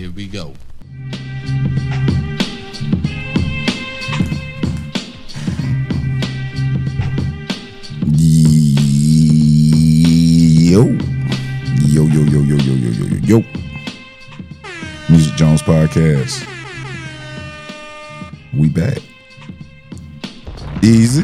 Here we go. Yo. Music Jones Podcast. We back. Easy.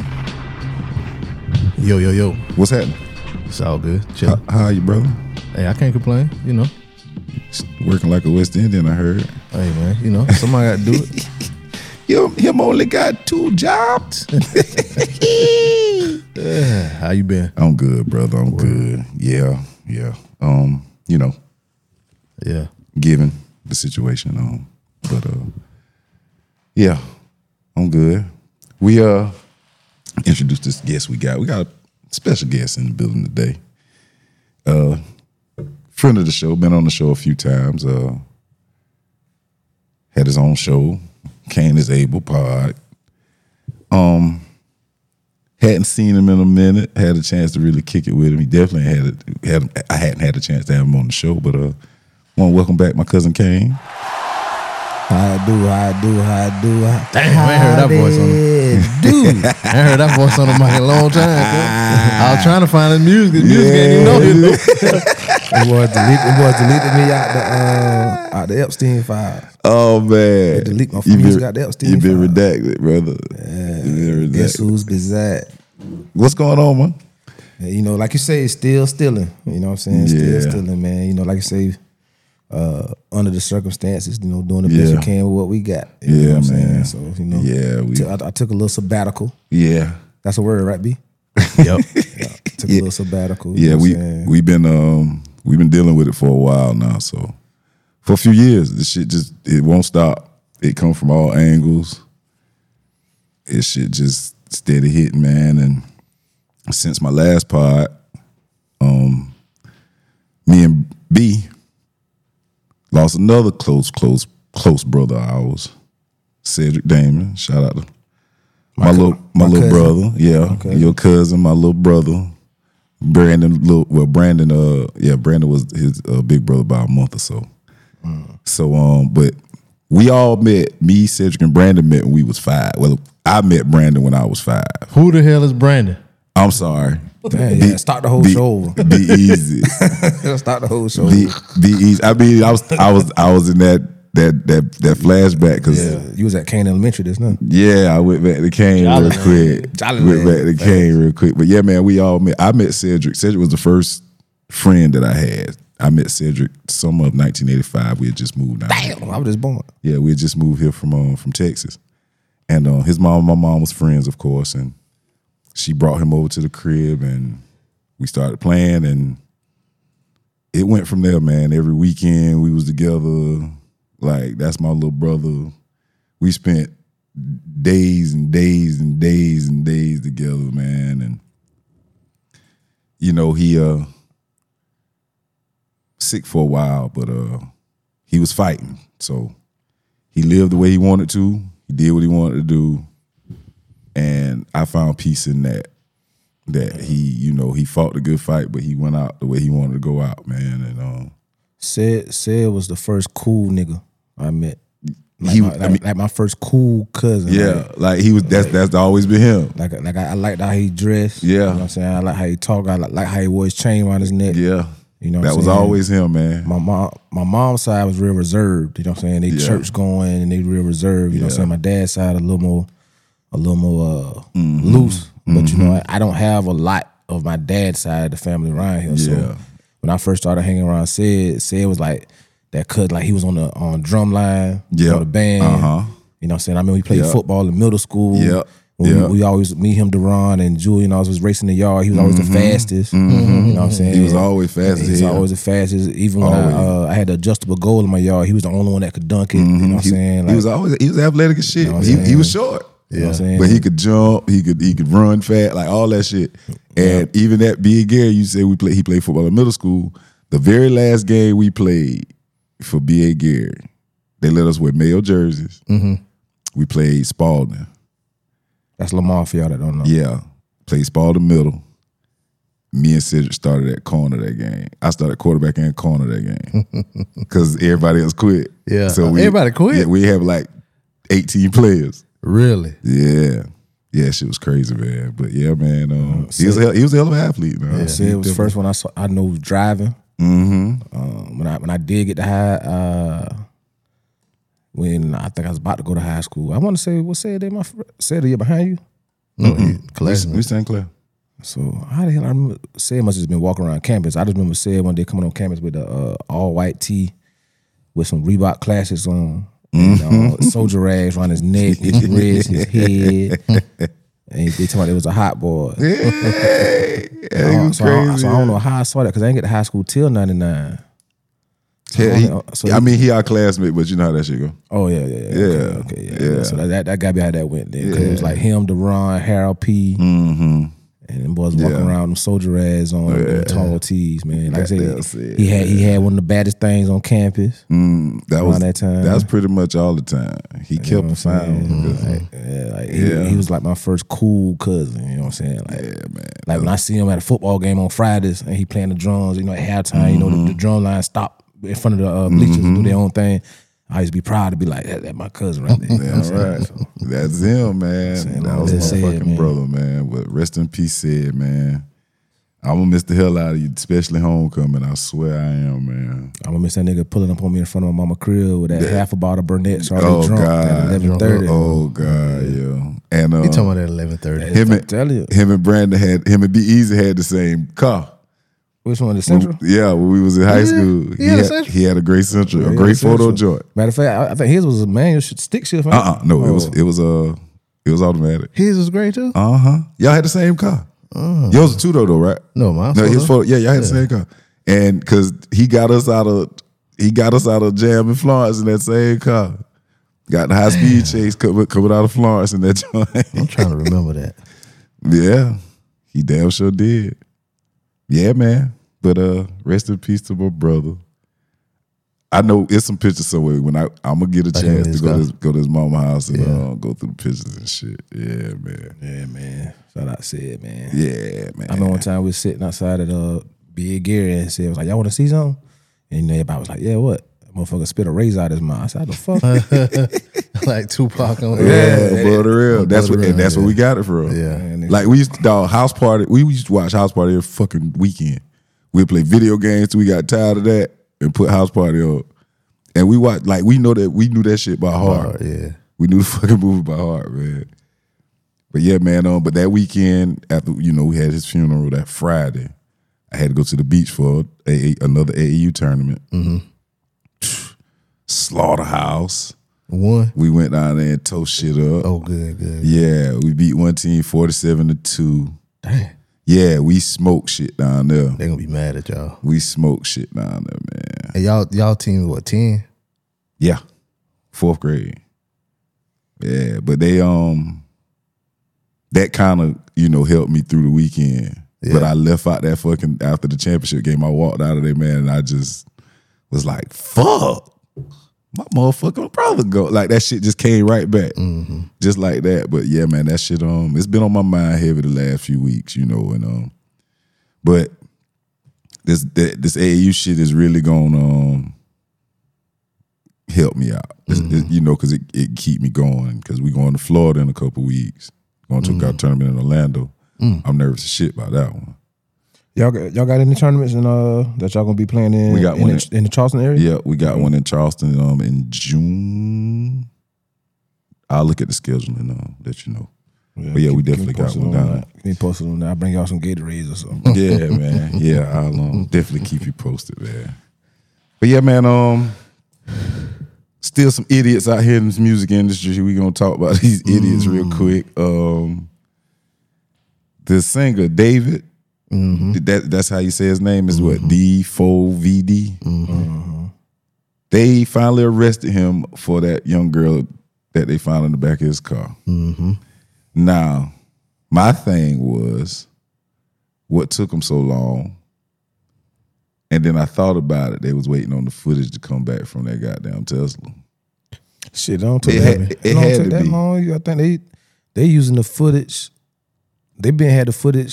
Yo. What's happening? It's all good. Chill. How are you, brother? Hey, I can't complain, you know. Working like a West Indian, I heard. Hey, man, you know, somebody got to do it. Him only got 2 jobs. How you been? I'm good, brother. I'm good. Yeah. You know, Yeah. given the situation. But yeah, I'm good. We introduced this guest we got. We got a special guest in the building today. Friend of the show, been on the show a few times. Had his own show, Cain is Able pod. Hadn't seen him in a minute. Had a chance to really kick it with him. He definitely I hadn't had a chance to have him on the show, but want to welcome back my cousin Cain. How I do. Damn, I ain't heard that voice on him. Dude, I ain't heard that voice on him in a long time. I was trying to find his music. His music ain't even know him. Them boys deleted me out the Epstein files. Oh man, They delete my music out the Epstein You've been files. redacted, brother. Yeah, guess who's bizarre? What's going on, man? You know, like you say, it's still stealing. You know what I'm saying? Yeah. Still stealing, man. You know, like you say, under the circumstances, you know, doing the best Yeah. we can with what we got. You know Yeah, what I'm saying? man. So, you know, Yeah, I took a little sabbatical. Yeah, That's a word, right, B? yep. Took a little sabbatical. Yeah, you know what I'm saying? we've been dealing with it for a while now. So for a few years, this shit it won't stop. It come from all angles. It shit just steady hitting, man. And since my last pod, me and B lost another close brother of ours, Cedric Damon. Shout out to my little cousin. brother. Yeah, Okay. your cousin, my little brother. Brandon was his big brother by a month or so. So, but we all met, me, Cedric, and Brandon met when we was 5. Well, I met Brandon when I was 5. Who the hell is Brandon? I'm sorry. Yeah, start the whole show over. Be easy. Start the whole show Be over. easy. I mean, I was in that flashback because Yeah, you was at Kane Elementary this night. I went back to Kane real quick. Jollyland. Went back to Kane real quick. But yeah, man, we all met. I met Cedric. Cedric was the first friend that I had. I met Cedric summer of 1985. We had just moved down. Damn, I was just born. Yeah, we had just moved here from Texas. And his mom and my mom was friends, of course, and she brought him over to the crib and we started playing and it went from there, man. Every weekend we was together. Like, that's my little brother. We spent days and days and days and days together, man. And you know, he sick for a while, but he was fighting. So he lived the way he wanted to. He did what he wanted to do. And I found peace in that. That he fought the good fight, but he went out the way he wanted to go out, man. And Said was the first cool nigga I met. He- Like my first cool cousin. yeah, like he was. That's always been him. Like I liked how he dressed. Yeah. You know what I'm saying? I like how he talked. I like how he wore his chain around his neck. Yeah, You know what that I'm was saying? always him, man. My mom's side was real reserved. You know what I'm saying? They Yeah. church going and they real reserved. You know what I'm saying? My dad's side a little more Mm-hmm. loose. But you know, I don't have a lot of my dad's side of the family around here. Yeah. So when I first started hanging around Sid was like that cut, like he was on drum line, Yeah. on the band. Uh-huh. You know what I'm saying? I mean, we played Yeah. football in middle school. Yeah. When Yeah. we always, me, him, Deron, and Julian, I was racing the yard. He was always the fastest. You know what I'm saying? He was always fast as He's hell. always the fastest. Even when I had the adjustable goal in my yard, he was the only one that could dunk it. You know what I'm saying? He was athletic as shit. know what I'm He saying? was short. You know what I'm saying? But he could jump, he could run fast, like all that shit. And even at B.A. Gary, you say he played football in middle school. The very last game we played for B.A. Gary, they let us wear male jerseys. We played Spalding. That's Lamar for y'all that don't know. Yeah. Played Spalding middle. me and Cedric started at corner that game. I started quarterback and corner that game because everybody else quit. Yeah, so everybody quit. Yeah, we have like 18 players. Really? Yeah. Yeah, shit was crazy, man. But yeah, man, he was a hell of an athlete, man. Yeah, it was the first one I know was driving. Mm-hmm. When I did get to high, when I think I was about to go to high school, I want to say what said the year behind you. No, We St. Clair. So how the hell I remember Sid must have just been walking around campus. I just remember Sid one day coming on campus with a all white tee with some Reebok classics on. And, soldier rags around his neck, his wrist, his head. And they told me it was a hot boy. Yeah, so I don't know how I saw that because I didn't get to high school till 99. He our classmate, but you know how that shit go. Oh yeah. Okay. So that guy behind that went there. Cause it was like him, DeRon, Harold P. Mm-hmm. And them boys walking around them soldier ads on them tall tees, man. Like I said, he had one of the baddest things on campus. That was that time. That was pretty much all the time. He kept a sound. He was like my first cool cousin. You know what I'm saying? Like, man. Like when I see him at a football game on Fridays and he playing the drums, at halftime, the drum line stop in front of the bleachers and do their own thing. I used to be proud to be like, that's my cousin right there. That's right. So, that's him, man. That was my fucking brother, man. But rest in peace, Sid, man. I'm gonna miss the hell out of you, especially homecoming. I swear I am, man. I'm gonna miss that nigga pulling up on me in front of my mama crib with that half a bottle of Burnett, so I drunk God. at 11:30. Oh God, yeah. And he talking about that 11:30. Him and Brandon had B Easy had the same car. Which one? The Central? When we was in high school. He had a great Central, a great photo joint. Matter of fact, I think his was a manual stick shift. No, it was automatic. His was great too. Y'all had the same car. Yours was two though, right? No, mine. No, his photo. Yeah, y'all had the same car. And because he got us out of Jam in Florence in that same car. Got the high speed chase coming out of Florence in that joint. I'm trying to remember that. Yeah, he damn sure did. Yeah, man. But rest in peace to my brother. I know it's some pictures somewhere when I'm gonna get a chance to go to his mama's house and go through the pictures and shit. Yeah, man. Yeah, man. Shout out Sid, man. Yeah, man. I remember one time we was sitting outside at Big Gary and Sid was like, y'all want to see something? And everybody was like, yeah, what? That motherfucker spit a razor out his mouth. I said, how the fuck? Like Tupac on but the real. That's where we got it from. Yeah. Like we used to house party. We used to watch house party every fucking weekend. We'd play video games till we got tired of that and put house party on. And we watched, like, we knew that shit by heart. Yeah. We knew the fucking movie by heart, man. But yeah, man, but that weekend after, we had his funeral that Friday, I had to go to the beach for another AAU tournament. Slaughterhouse. Won? We went down there and tore shit up. Oh, good. Yeah, we beat one team 47-2. Damn. Yeah, we smoked shit down there. They gonna be mad at y'all. We smoked shit down there, man. And y'all team what, 10? Yeah, 4th grade. Yeah, but they that kind of helped me through the weekend. Yeah. But I left out that fucking after the championship game. I walked out of there, man, and I just was like, "Fuck, my motherfucking brother go." Like that shit just came right back, just like that. But yeah, man, that shit it's been on my mind heavy the last few weeks, and but this AAU shit is really gonna help me out, because it keep me going. Because we going to Florida in a couple weeks, going to a tournament in Orlando. I'm nervous as shit about that one. Y'all got any tournaments that y'all gonna be playing in? We got one in the Charleston area. Yeah, we got one in Charleston in June. I'll look at the schedule and let you know. Yeah, but yeah, we definitely got one down. Can you post it on that? I'll bring y'all some Gatorades or something. Yeah, man. Yeah, I'll definitely keep you posted, man. But yeah, man. Still some idiots out here in this music industry. We gonna talk about these idiots real quick. The singer David. That's how you say his name is what? D4VD. They finally arrested him for that young girl that they found in the back of his car. Now, my thing was, what took them so long? And then I thought about it. They was waiting on the footage to come back from that goddamn Tesla. Shit, don't take that long. I think they using the footage. They had the footage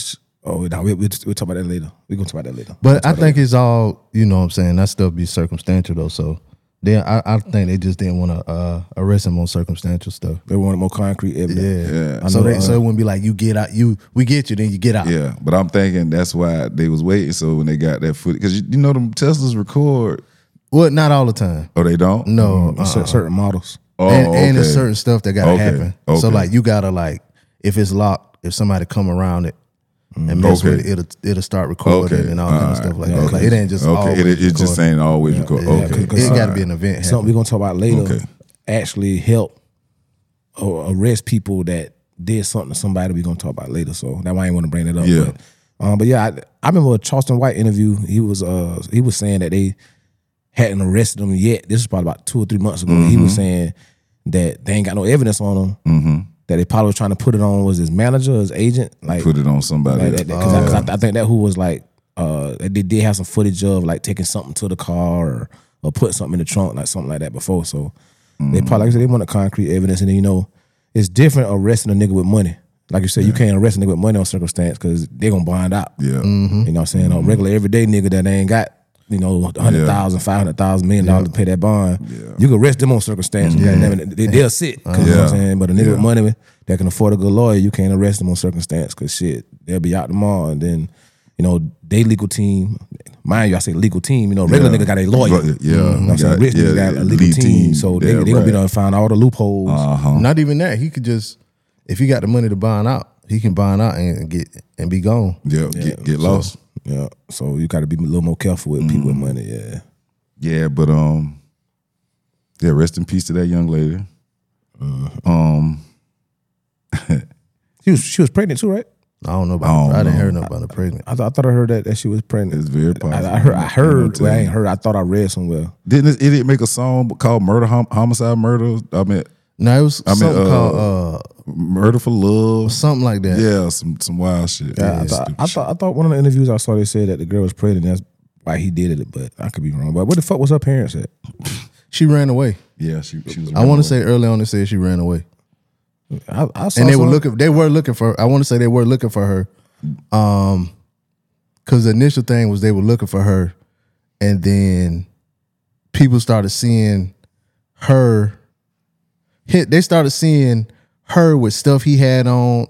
Oh, no, we'll talk about that later. We're going to talk about that later. But I think it's all, you know what I'm saying, that stuff be circumstantial though. So then I think they just didn't want to arrest him on circumstantial stuff. They wanted more concrete evidence. Yeah. So it wouldn't be like you get out, we get you, then you get out. Yeah, but I'm thinking that's why they was waiting. So when they got that footage, because you know them Teslas record. Well, not all the time. Oh, they don't. No, Certain models. Oh, and there's certain stuff that gotta happen. Okay. So like you gotta like, if it's locked, if somebody come around it and mess with it, it'll start recording and all kind of stuff like that. Like it ain't just always it just ain't always record. Okay, it got to be an event. Something we're gonna talk about later. Actually help or arrest people that did something to somebody. We're gonna talk about later. So that's why I ain't want to bring it up. Yeah. But yeah, I remember a Charleston White interview. He was saying that they hadn't arrested him yet. This was probably about 2 or 3 months ago. He was saying that they ain't got no evidence on him. That they probably was trying to put it on was his manager, his agent, like put it on somebody. Because I think that who was like they did have some footage of like taking something to the car or put something in the trunk, like something like that before. So they probably, like I said, they wanted concrete evidence, and then, you know, it's different arresting a nigga with money. Like you said, you can't arrest a nigga with money on circumstance because they're gonna bond out. Yeah, you know what I'm saying? A regular everyday nigga that ain't got, you know, 100,000, 500,000, $1 million to pay that bond. You can arrest them on circumstance. They'll sit. You know what I'm saying? But a nigga with money that can afford a good lawyer, you can't arrest them on circumstance because shit, they'll be out tomorrow. And then, you know, they legal team, mind you, I say legal team, you know, regular nigga got a lawyer. You know what I'm saying? Rich nigga got a legal team. So they gonna be done find all the loopholes. Not even that. He could just, if he got the money to bond out, he can bond out and be gone. Get lost. Yeah, so you got to be a little more careful with people with money. Yeah, but rest in peace to that young lady. She was pregnant too, right? I don't know about her. I didn't hear nothing about her pregnant. I thought I heard that she was pregnant. It's very possible. I heard. Well, I ain't heard. I thought I read somewhere. Didn't this idiot make a song called "Murder Homicide Murder"? I mean, no, it was something called "Murder for Love," something like that. Yeah, some wild shit. Yeah, I thought one of the interviews I saw, they said that the girl was pregnant. That's why he did it, but I could be wrong. But where the fuck was her parents at? She ran away. Yeah, she was. I want to say early on they said she ran away. I saw and they were looking. They were looking for her. I want to say they were looking for her, because the initial thing was they were looking for her, and then people started seeing her. They started seeing her with stuff he had on,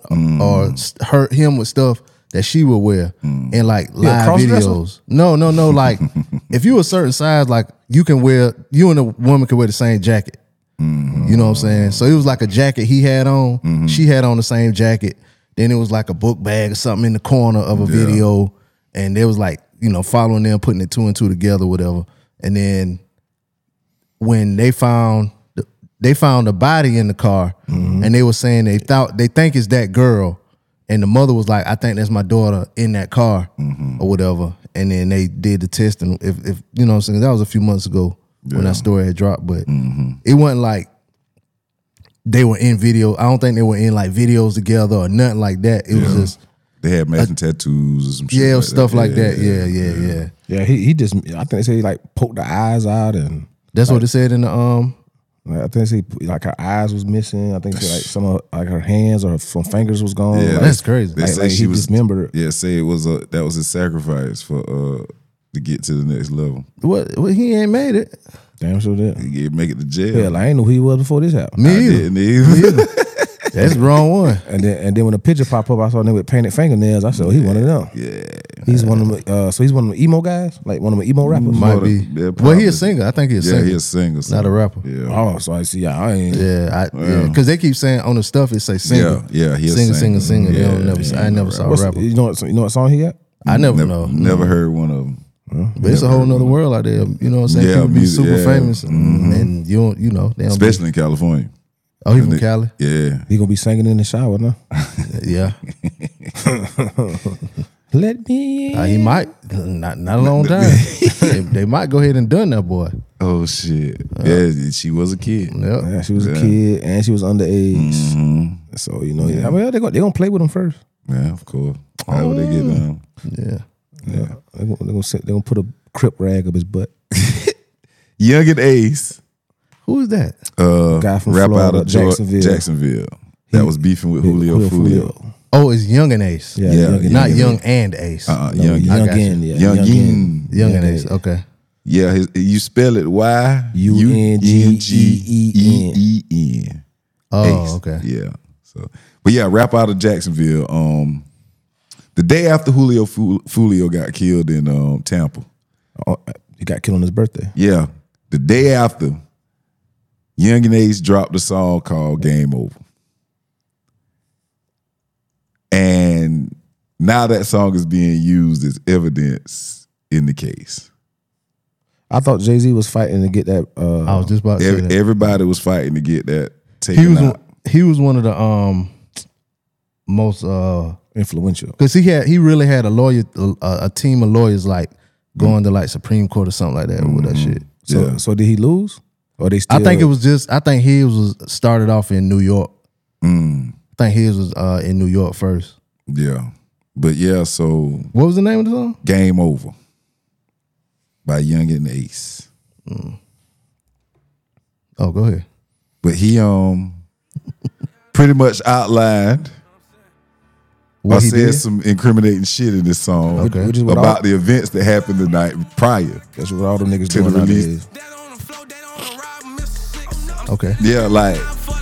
or him with stuff that she would wear, and like live videos. No. Like if you a certain size, like you and a woman can wear the same jacket. You know what I'm saying? So it was like a jacket he had on. She had on the same jacket. Then it was like a book bag or something in the corner of a video. And they was like, you know, following them, putting it 2 and 2 together, whatever. And then when they found the body in the car, and they were saying they think it's that girl. And the mother was like, I think that's my daughter in that car or whatever. And then they did the testing. If you know what I'm saying, that was a few months ago. When that story had dropped, but it wasn't like they were in video. I don't think they were in like videos together or nothing like that. It was just they had matching tattoos or some shit. Yeah, like stuff that. Like that. Yeah. Yeah, he just, I think they say he like poked the eyes out, and that's what it said in the I think they say like her eyes was missing. I think they like some of like her hands or some fingers was gone. Yeah, like, that's crazy. They say like he dismembered. Yeah, say it was that was his sacrifice for to get to the next level. What he ain't made it. Damn sure did. He didn't make it to jail. Hell, I ain't know who he was before this happened. Me either. That's the wrong one. And then when the picture popped up, I saw him with painted fingernails. I said, oh, he one of them. Yeah. He's one of them. So he's one of them emo guys, like one of them emo rappers. Might be. Yeah, well, he a singer. I think he a singer. Yeah, he a singer. Not a rapper. Yeah. Oh, so I see. I ain't. Yeah, because they keep saying on the stuff it say singer. Yeah, he a singer. They don't never. I never saw a rapper. You know what song he got? I never know. Never heard one of them. But it's a whole nother world out there. You know what I'm saying? People be super famous, and you know, they don't especially in California. Oh, he from Cali? Yeah. He gonna be singing in the shower now. Yeah. Let me in. He might. Not a long time. they might go ahead and done that boy. Oh shit. Yeah, she was a kid. Yep. Yeah, she was a kid and she was underage. So you know, I mean, they gonna play with him first. Yeah, of course. However they get down. Yeah. They're gonna put a Crip rag up his butt. Young and Ace. Who is that? Guy from rap Florida, out of Jacksonville. That was beefing with Julio Fulio. Oh, it's Young and Ace. Yeah, Yeah, Young and Not Ace. Young and Ace. Young Youngin, yeah. Youngin. Young and Ace. Okay. Yeah, you spell it Ungeen. Oh, okay. Yeah. So, but yeah, rap out of Jacksonville. The day after Julio got killed in Tampa. Oh, he got killed on his birthday. Yeah, the day after, Young and Ace dropped a song called "Game Over," and now that song is being used as evidence in the case. I thought Jay-Z was fighting to get that. I was just about to say that. Everybody was fighting to get that taken out. He was one of the most influential. because he really had a team of lawyers like going to like Supreme Court or something like that with that shit. So did he lose? Or they still? I think he was started off in New York. I think his was in New York first. Yeah, but yeah. So What was the name of the song? "Game Over" by Young and Ace. Oh, go ahead. But he pretty much outlined What I he said did? some incriminating shit in this song Okay. Which is what about the events that happened the night prior. That's what all the niggas To the doing release. nowadays. Okay. Yeah, like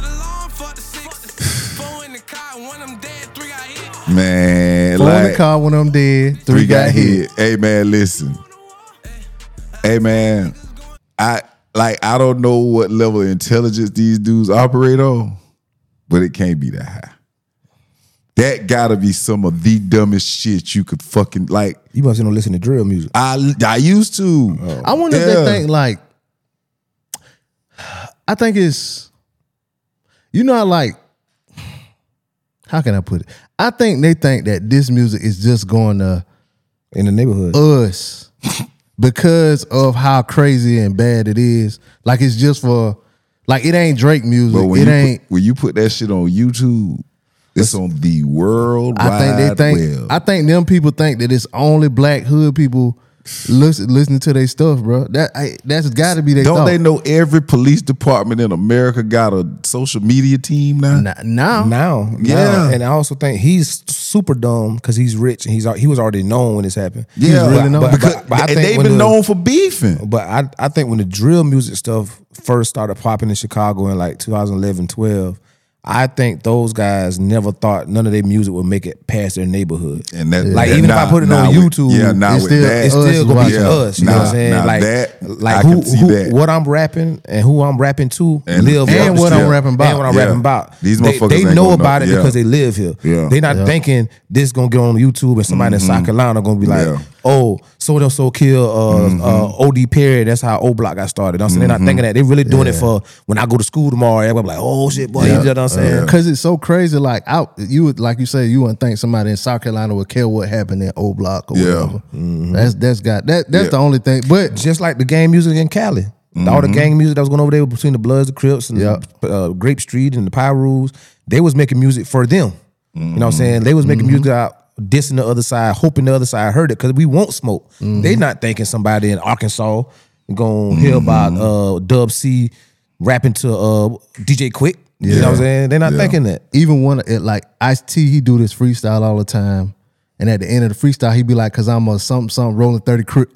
man, Four in like the car, one of them dead, three got hit. Hey man, listen. Hey man, I don't know what level of intelligence these dudes operate on, but it can't be that high. That gotta be some of the dumbest shit you could fucking like. You must not listen to drill music. I used to. I wonder if they think like, I think it's, you know, how can I put it? I think they think that this music is just going to In the neighborhood. us because of how crazy and bad it is. Like it's just for, like it ain't Drake music. But It ain't. when you put that shit on YouTube, it's on the World Wide Web. I think them people think that it's only black hood people listening to their stuff, bro. That's got to be their Don't thought. they know every police department in America got a social media team now? Now, Yeah. And I also think he's super dumb because he's rich and he was already known when this happened. Yeah, really known. But I and think they've when been known for beefing. But I think when the drill music stuff first started popping in Chicago in like 2011, 12, I think those guys never thought none of their music would make it past their neighborhood. And that, Like that- even now- if I put it now on with- YouTube, yeah, now it's with still- that, it's still gonna be yeah, us. You know what I'm saying? now Like, that, like I who, can see who that. what I'm rapping and who I'm rapping to And- live and up the what I'm street. rapping about. And what I'm Yeah. rapping about. These They motherfuckers ain't know gonna about know. it Yeah. because they live here. Yeah. They're not thinking this gonna get on YouTube and somebody in South Carolina gonna be like, Yeah. oh, so kill OD Perry. That's how O Block got started. You know what I'm saying? They're not thinking that. They're really doing it for when I go to school tomorrow. Everybody be like, oh shit, boy. You know what I'm saying? Because it's so crazy. Like you would, like you say, you wouldn't think somebody in South Carolina would care what happened in O Block or whatever. That's the only thing. But Just like the gang music in Cali. All the gang music that was going over there between the Bloods, the Crips, and Grape Street and the Pyrus, they was making music for them. You know what I'm saying? They was making music out dissing the other side, hoping the other side heard it because we won't smoke. They not thinking somebody in Arkansas gonna hear about Dub C rapping to DJ Quick. You know what I'm saying? They're not thinking that. even one like Ice-T, he do this freestyle all the time. And at the end of the freestyle, he be like, "Cause I'm a something rolling 30 crip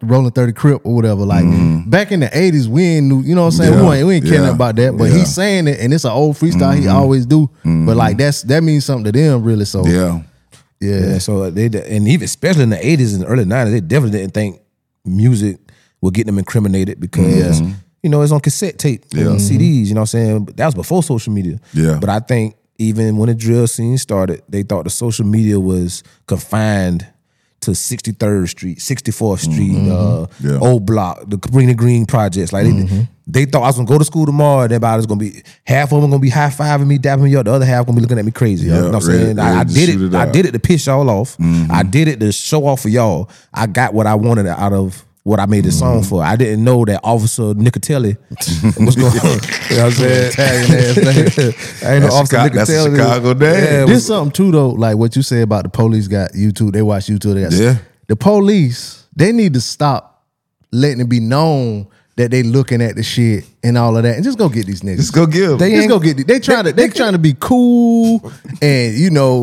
or whatever." Like back in the 80s, we ain't knew, you know what I'm saying? We ain't caring about that. But he's saying it, and it's an old freestyle he always do. But like that means something to them, really. So Yeah, so and even especially in the 80s and early 90s, they definitely didn't think music would get them incriminated because you know it's on cassette tape, and CDs. You know what I'm saying? But that was before social media. Yeah. But I think even when the drill scene started, they thought the social media was confined to 63rd Street, 64th Street, Old Block, the Cabrini Green projects. Like they thought I was gonna go to school tomorrow, and everybody's gonna be half of them gonna be high fiving me, dapping me up. The other half gonna be looking at me crazy. You know what I'm saying? I did it. I did it to piss y'all off. I did it to show off for y'all. I got what I wanted out of what I made this song for. I didn't know that Officer Nicatelli was going. You know what I'm saying? Italian ass name. I ain't know Officer Nicatelli. That's a Chicago name. Yeah, There's something too though, like what you said about the police got YouTube. They watch YouTube. They got Yeah. the police. They need to stop letting it be known that they looking at the shit and all of that, and just go get these niggas. Just go give. Just go get. They trying to be cool, and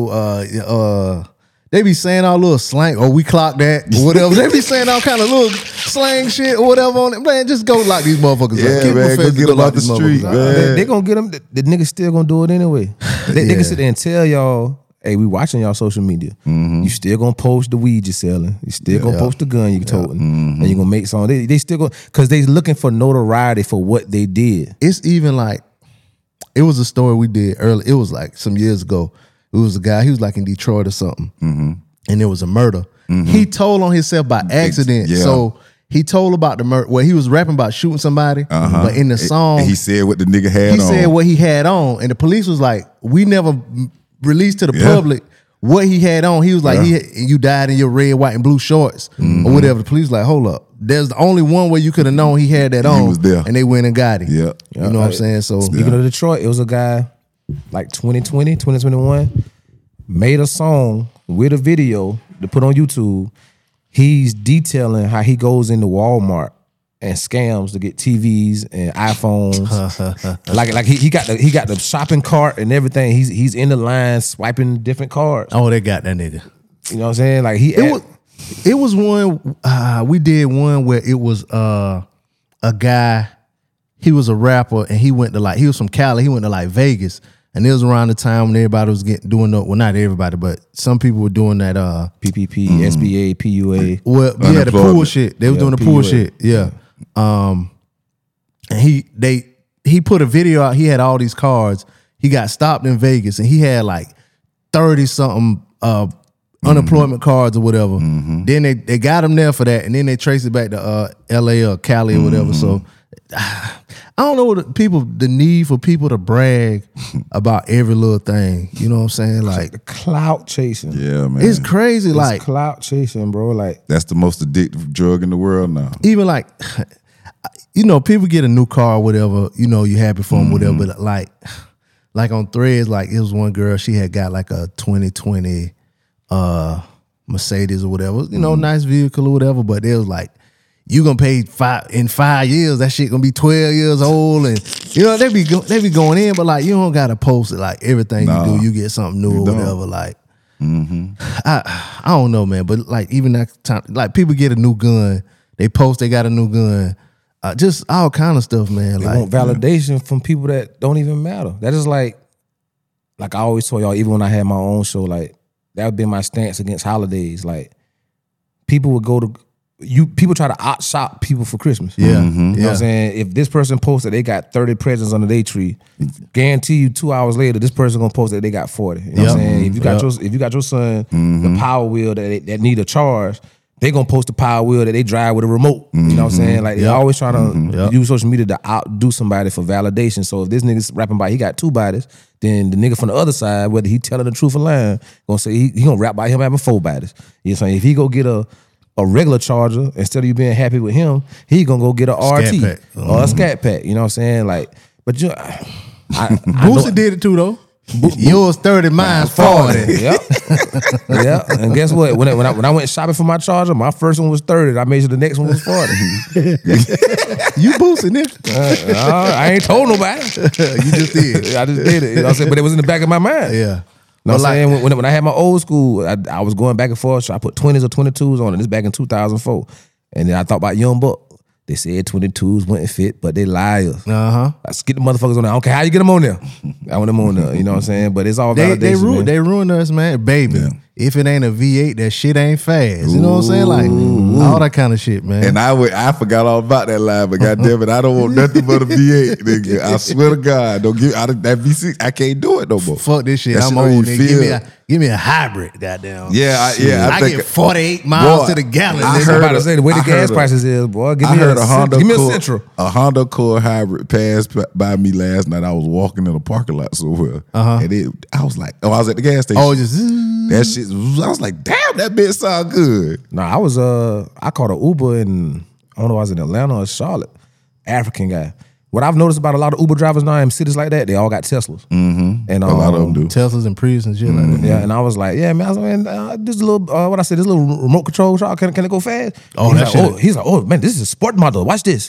they be saying all little slang, or we clock that, or whatever. They be saying all kind of little slang shit or whatever on it. Man, just go lock these motherfuckers up. Yeah, man, go get them out the street, man. They gonna get them. The niggas still gonna do it anyway. They can sit there and tell y'all, hey, we watching y'all social media. You still gonna post the weed you're selling. You still gonna post the gun you toting. And you gonna make some. They still gonna, because they looking for notoriety for what they did. It's even like, it was a story we did early. It was like some years ago. It was a guy, he was like in Detroit or something. And there was a murder. He told on himself by accident. So he told about the murder. Well, he was rapping about shooting somebody, but in the song, he said what the nigga had on. He said what he had on, and the police was like, we never released to the public what he had on. He was like, you died in your red, white, and blue shorts or whatever. The police like, hold up. There's the only one way you could have known he had that on. He was there. And they went and got him. You know what I'm saying? So speaking of Detroit, it was a guy like 2020, 2021, made a song with a video to put on YouTube. He's detailing how he goes into Walmart and scams to get TVs and iPhones. like he got the shopping cart and everything. He's in the line swiping different cards. Oh, they got that nigga. You know what I'm saying? Like it was one. We did one where it was a guy. He was a rapper and he was from Cali. He went to like Vegas. And it was around the time when everybody was doing well, not everybody, but some people were doing that PPP, SBA, PUA. Well, yeah, the pool shit. They was doing the pool shit. Yeah. And he put a video out. He had all these cards. He got stopped in Vegas and he had like 30 something unemployment cards or whatever. Then they got him there for that, and then they traced it back to LA or Cali or whatever. So I don't know what the need for people to brag about every little thing. You know what I'm saying? Like the clout chasing. Yeah, man. It's crazy. It's like clout chasing, bro. Like that's the most addictive drug in the world now. Even like, people get a new car or whatever, you happy for them, whatever. But like on Threads, like it was one girl, she had got like a 2020 Mercedes or whatever, nice vehicle or whatever. But it was like, you gonna pay in 5 years, that shit gonna be 12 years old, and they be going in, but like you don't gotta post it like everything you do, you get something new or whatever. Like I don't know, man, but like even that time, like people get a new gun, they post they got a new gun, just all kind of stuff, man. They like want validation from people that don't even matter. That is like I always told y'all, even when I had my own show, like that would be my stance against holidays. Like people would go to people try to outshop people for Christmas. Yeah. You know what I'm saying? If this person posted they got 30 presents under their tree, guarantee you 2 hours later, this person gonna post that they got 40. You know what I'm saying? If you got your son, the Power Wheel that need a charge, they gonna post the Power Wheel that they drive with a remote. You know what I'm saying? Like they always trying to use social media to outdo somebody for validation. So if this nigga's rapping about he got 2 bodies, then the nigga from the other side, whether he telling the truth or lying, gonna say he gonna rap about him having 4 bodies. You know what I'm saying? If he go get a regular charger, instead of you being happy with him, he gonna go get a RT or a Scat Pack. You know what I'm saying? Like, but Boosie did it too though. Yours 30, mine's 40. Yep. Yeah. And guess what? When I went shopping for my charger, my first one was 30. I made sure the next one was 40. You Boosie, nigga. I ain't told nobody. You just did. I just did it. You know what I'm saying? But it was in the back of my mind. Yeah. You know what I'm saying? When I had my old school, I was going back and forth. So I put 20s or 22s on it. This back in 2004. And then I thought about Young Buck. They said 22s wouldn't fit, but they liars. I get the motherfuckers on there. I don't care how you get them on there. I want them on there. You know what I'm saying? But it's all validation. They ruined us, man. Baby, if it ain't a V8, that shit ain't fast. You know what I'm saying? Like all that kind of shit, man. And I forgot all about that line, but goddamn it, I don't want nothing but a V8. Nigga. I swear to God, don't give that V6. I can't do it no more. Fuck this shit. I'm old. Nigga. Give me a hybrid, goddamn. I think get 48 miles to the gallon. I heard about to say the way the gas prices is, boy. Give me a Central. A Honda Accord hybrid passed by me last night. I was walking in a parking lot somewhere, and I was like, I was at the gas station. Oh, just that shit. I was like, damn, that bitch sound good. No, I called an Uber in, I don't know, I was in Atlanta or Charlotte. African guy. What I've noticed about a lot of Uber drivers now in cities like that, they all got Teslas. And a lot of them do. Teslas and Prius and shit like that. Yeah, and I was like, yeah, man, this little, this little remote control car, can it go fast? He's like, man, this is a sport model. Watch this.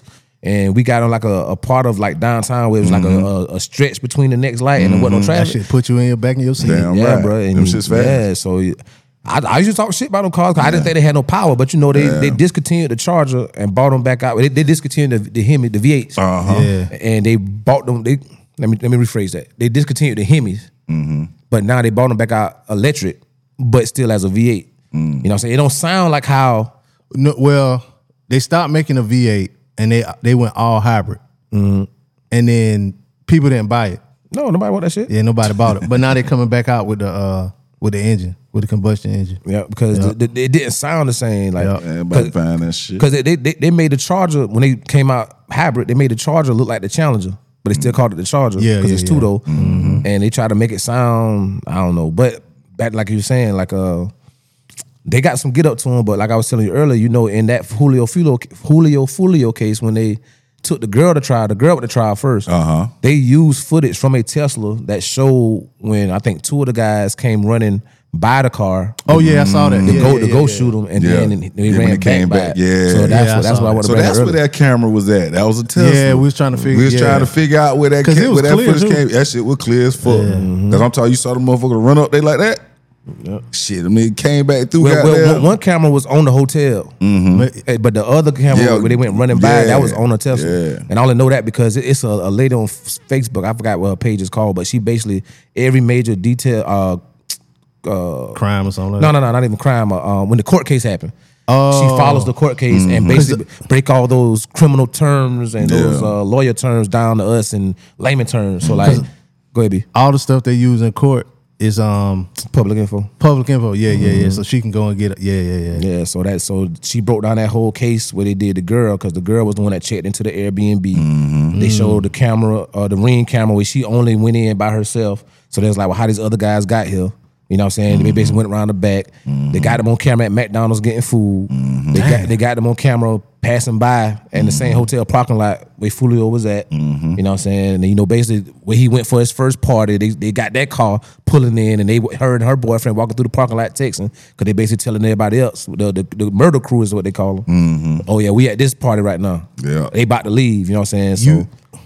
And we got on like a part of like downtown where it was like a stretch between the next light and there wasn't no That traffic. shit put you in your back in your seat. Damn Yeah, right. bro. And Them shit's fast. yeah, so I used to talk shit about them cars because I didn't think they had no power. But you know, they discontinued the Charger and bought them back out. They discontinued the Hemi, the V8s. Yeah. And they bought them. Let me rephrase that. They discontinued the Hemis, but now they bought them back out electric, but still as a V8. You know what I'm saying? It don't sound like how. No, well, they stopped making a V8 and they went all hybrid. And then people didn't buy it. No, nobody want that shit. Yeah, nobody bought it. But now they're coming back out with the engine, with the combustion engine. Yeah, because it didn't sound the same. Like Everybody buying that shit. because they made the Charger when they came out hybrid. They made the Charger look like the Challenger, but they still called it the Charger. Yeah, because it's two though, Mm-hmm. and they try to make it sound I don't know. But back like you were saying, like they got some get up to them. But like I was telling you earlier, you know, in that Julio Fulio case when they took the girl with the trial first. They used footage from a Tesla that showed when I think two of the guys came running by the car. Oh yeah, I saw that. To go shoot them, and then they when ran it came back. back. Yeah. So Yeah, I that's saw what I that. want to So bring that's up where earlier. that camera was at. That was a Tesla. Yeah, we was trying to figure. We was trying to figure out where that 'Cause it was where that clear, footage too. came. That shit was clear as fuck. Cause I'm telling you, saw the motherfucker run up there like that. Shit, I mean, came back through. Well, one camera was on the hotel, but the other camera where they went running by, that was on a Tesla. Yeah. And I only know that because it's a lady on Facebook. I forgot what her page is called, but she basically every major detail. crime or something. No, not even crime. When the court case happened. Oh. She follows the court case and basically break all those criminal terms and those lawyer terms down to us in layman terms. So like, go ahead, B. All the stuff they use in court is Public info. public info. Yeah. So she can go and get it. Yeah. Yeah, so she broke down that whole case where they did the girl because the girl was the one that checked into the Airbnb. They showed the camera, the Ring camera where she only went in by herself. So there's like, well, how these other guys got here? You know what I'm saying? They basically went around the back. They got them on camera at McDonald's getting food. They got them on camera passing by in the same hotel parking lot where Fulio was at. You know what I'm saying? And you know, basically where he went for his first party, they got that car pulling in, and her and her boyfriend walking through the parking lot texting because they basically telling everybody else. The murder crew is what they call them. Oh yeah, we at this party right now. Yeah. They about to leave. You know what I'm saying? So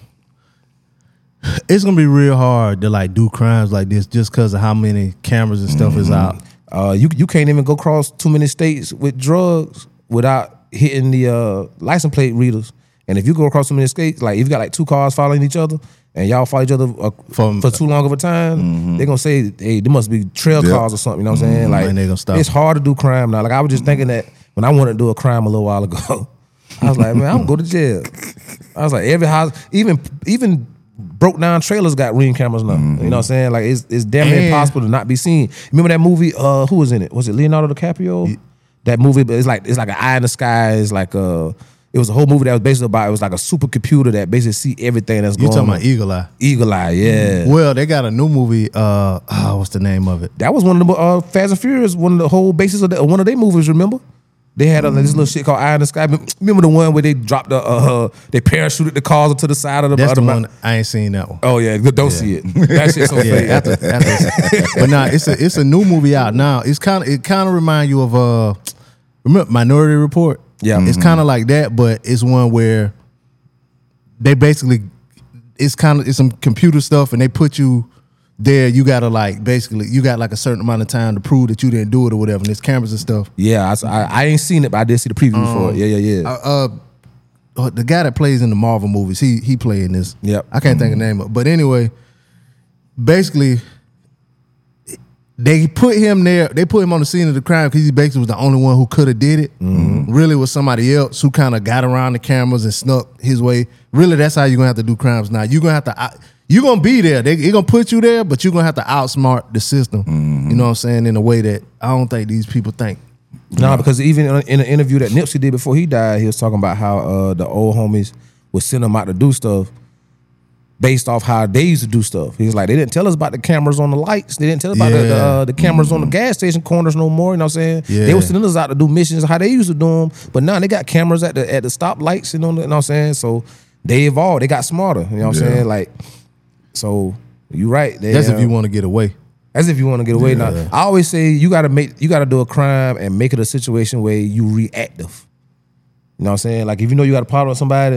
It's gonna be real hard to like do crimes like this just because of how many cameras and stuff is out. you can't even go across too many states with drugs without hitting the license plate readers. And if you go across too many states, like if you got like two cars following each other and y'all follow each other for too long of a time, they're gonna say, hey, there must be trail cars or something. You know what I'm saying? Like And they gonna stop. it's hard to do crime now. Like I was just thinking that when I wanted to do a crime a little while ago, I was like, man, I'm gonna go to jail. I was like, every house, even broke down trailers got Ring cameras now. You know what I'm saying? Like it's damn near And- impossible to not be seen. Remember that movie? Who was in it? Was it Leonardo DiCaprio? That movie, but it's like an eye in the sky. It's like it was a whole movie that was basically about, it was like a supercomputer that basically see everything that's You going on. talking about Eagle Eye? Eagle Eye, yeah. Well, they got a new movie. What's the name of it? That was one of the Fast and Furious, one of the whole basis of one of their movies. Remember? They had this little shit called Eye in the Sky. Remember the one where they dropped they parachuted the cars to the side of the. That's the mountain? one. I ain't seen that one. Oh yeah, don't see it. That shit's so fake. Yeah, but nah, it's a new movie out now. It kind of remind you of remember Minority Report. Yeah. It's kind of like that, but it's one where they basically it's some computer stuff, and they put you there. You gotta you got like a certain amount of time to prove that you didn't do it or whatever. And there's cameras and stuff. Yeah, I ain't seen it, but I did see the preview for it. Yeah. The guy that plays in the Marvel movies, he playing this. Yep. I can't think of the name of it. But anyway, basically, they put him there. They put him on the scene of the crime because he basically was the only one who could have did it. Really was somebody else who kind of got around the cameras and snuck his way. Really, that's how you're going to have to do crimes now. You're going to have to... You're going to be there. They're going to put you there, but you're going to have to outsmart the system. You know what I'm saying? In a way that I don't think these people think. No, because even in an interview that Nipsey did before he died, he was talking about how the old homies would send him out to do stuff based off how they used to do stuff. He was like, they didn't tell us about the cameras on the lights. They didn't tell us about the cameras on the gas station corners no more. You know what I'm saying? Yeah. They were sending us out to do missions how they used to do them. But now they got cameras at the stoplights. You know what I'm saying? So they evolved. They got smarter. You know what I'm saying? Like, so you're right. That's if you want to get away. As if you want to get away. Now, I always say you gotta do a crime and make it a situation where you reactive. You know what I'm saying? Like if you know you got a problem with somebody,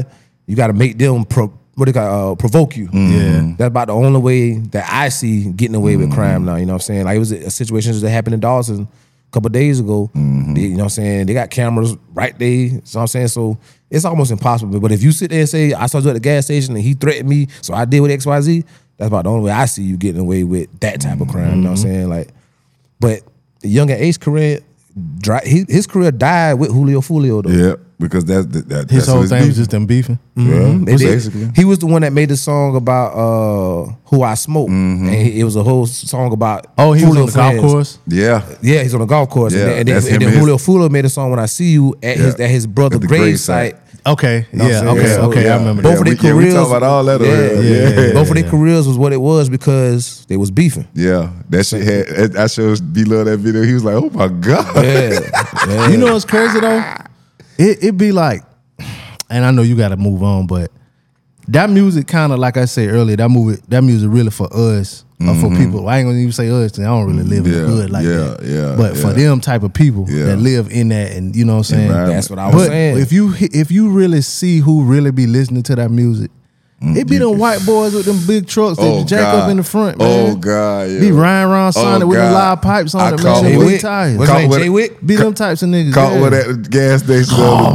you got to make them provoke you. Yeah. That's about the only way that I see getting away with crime now. You know what I'm saying? Like it was a situation that happened in Dawson a couple of days ago. You know what I'm saying? They got cameras right there. You know what I'm saying? So it's almost impossible. But if you sit there and say, I saw you at the gas station and he threatened me, so I did with XYZ, that's about the only way I see you getting away with that type of crime. You know what I'm saying? Like, but the Young and Ace career, his career died with Julio Fulio though. Yeah, because that's His whole his thing was beef. just them beefing. Yeah, basically. He was the one that made the song about Who I Smoke, and it was a whole song about. Oh, he was Julio on the golf friends. course. Yeah. Yeah, he's on the golf course, Yeah, and that's then him and Julio Fulio made a song When I See You at his brother At the grave grave site. site. Okay, You know what yeah, I'm okay, saying? okay, So, I remember both that. of their we careers. talk about all that earlier. Yeah. Both of their careers was what it was because they was beefing. Yeah, that shit had. I showed B-Love that video. He was like, "Oh my god!" Yeah. You know what's crazy though? It be like, and I know you got to move on, but that music kind of, like I said earlier, that music really for us or for people. I ain't gonna even say us, 'cause I don't really live in the hood like that. Yeah, But for them type of people that live in that, and you know what I'm saying. That's what I was But saying. if you really see who really be listening to that music, it be them white boys with them big trucks that jack up in the front, man. Oh god, yeah. Be riding around Sonic with them live pipes on it, man. Jay With Wick. tires. What's his name? Jay Wick? Be them types of niggas. Caught yeah. one at the gas station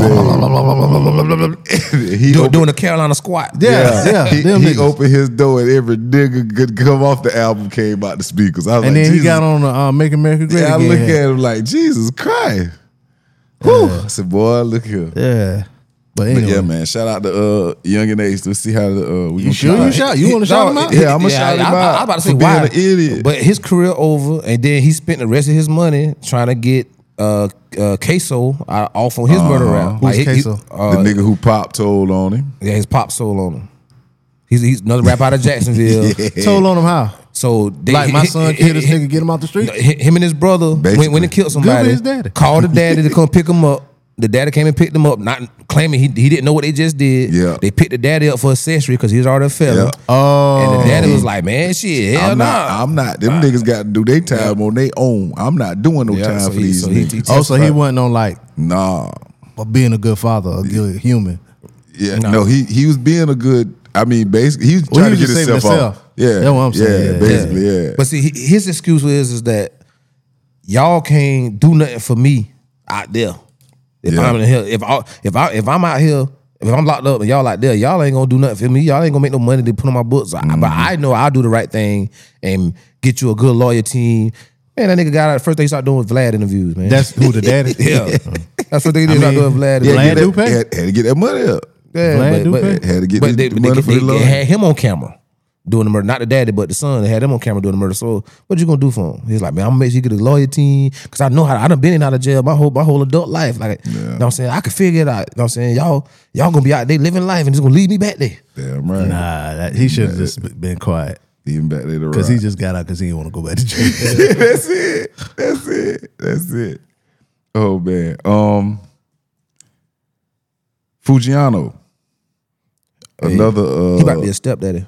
the other day. He Doing the Carolina squat. Yeah, He them niggas. opened his door and every nigga could come off the album came out the speakers. I was And like, then he Jesus. got on the Make America Great I Again. look at him like, Jesus Christ. Whew. I said, boy, look here. Yeah. But But anyway. yeah, man, shout out to Young and Ace. Let's see how we You sure you shot? You want to shout him out? Yeah, I'ma shout him out I'm about to say for being why. an idiot. But his career over, and then he spent the rest of his money trying to get Queso off on his murder rap. Who's he- Queso? The nigga who Pop told on him. Yeah, his pop soul on him. He's another rapper out of Jacksonville. Told on him how? So they, Like my son killed this nigga, get him out the street? Him and his brother Basically. went and killed somebody. his daddy. Called the daddy to come pick him up. The daddy came and picked him up, not claiming he didn't know what they just did. Yeah. They picked the daddy up for accessory because he was already a felon. Yeah. Oh. And the daddy was like, man, shit, hell I'm nah. not. Them niggas got to do their time on their own. I'm not doing no Yeah, time so for he- these so he- niggas. he- So he wasn't on like Nah. being a good father, a good human. Yeah, no, he was being a good. I mean, basically, he was trying he to was get just saving himself off. himself. Yeah, That's what I'm saying, Yeah, yeah. basically, yeah. But see, his excuse is that y'all can't do nothing for me out there. If Yeah. I'm in here, if I'm out here, if I'm locked up and y'all out there, y'all ain't gonna do nothing for me. Y'all ain't gonna make no money to put on my books. But I know I'll do the right thing and get you a good lawyer team. Man, that nigga got out. First thing he started doing was Vlad interviews, man. That's who the daddy? yeah. That's what they did. Start doing Vlad. Yeah, Vlad get do that- pay? had to get that money up. Yeah, Vlad do pay? Had to get but the money for the they lawyer. had him on camera doing the murder. Not the daddy, but the son. They had him on camera doing the murder. So what you gonna do for him? He's like, man, I'm gonna make sure you get a lawyer team because I know how. I done been in and out of jail my whole adult life. Like, you know what I'm saying? I can figure it out. You know what I'm saying? Y'all gonna be out there living life and just gonna leave me back there. Damn right. Nah, he should have just been quiet. Even back there to Because ride. he just got out because he didn't want to go back to jail. That's it. Oh man. Fujiano. Another He about to be a stepdaddy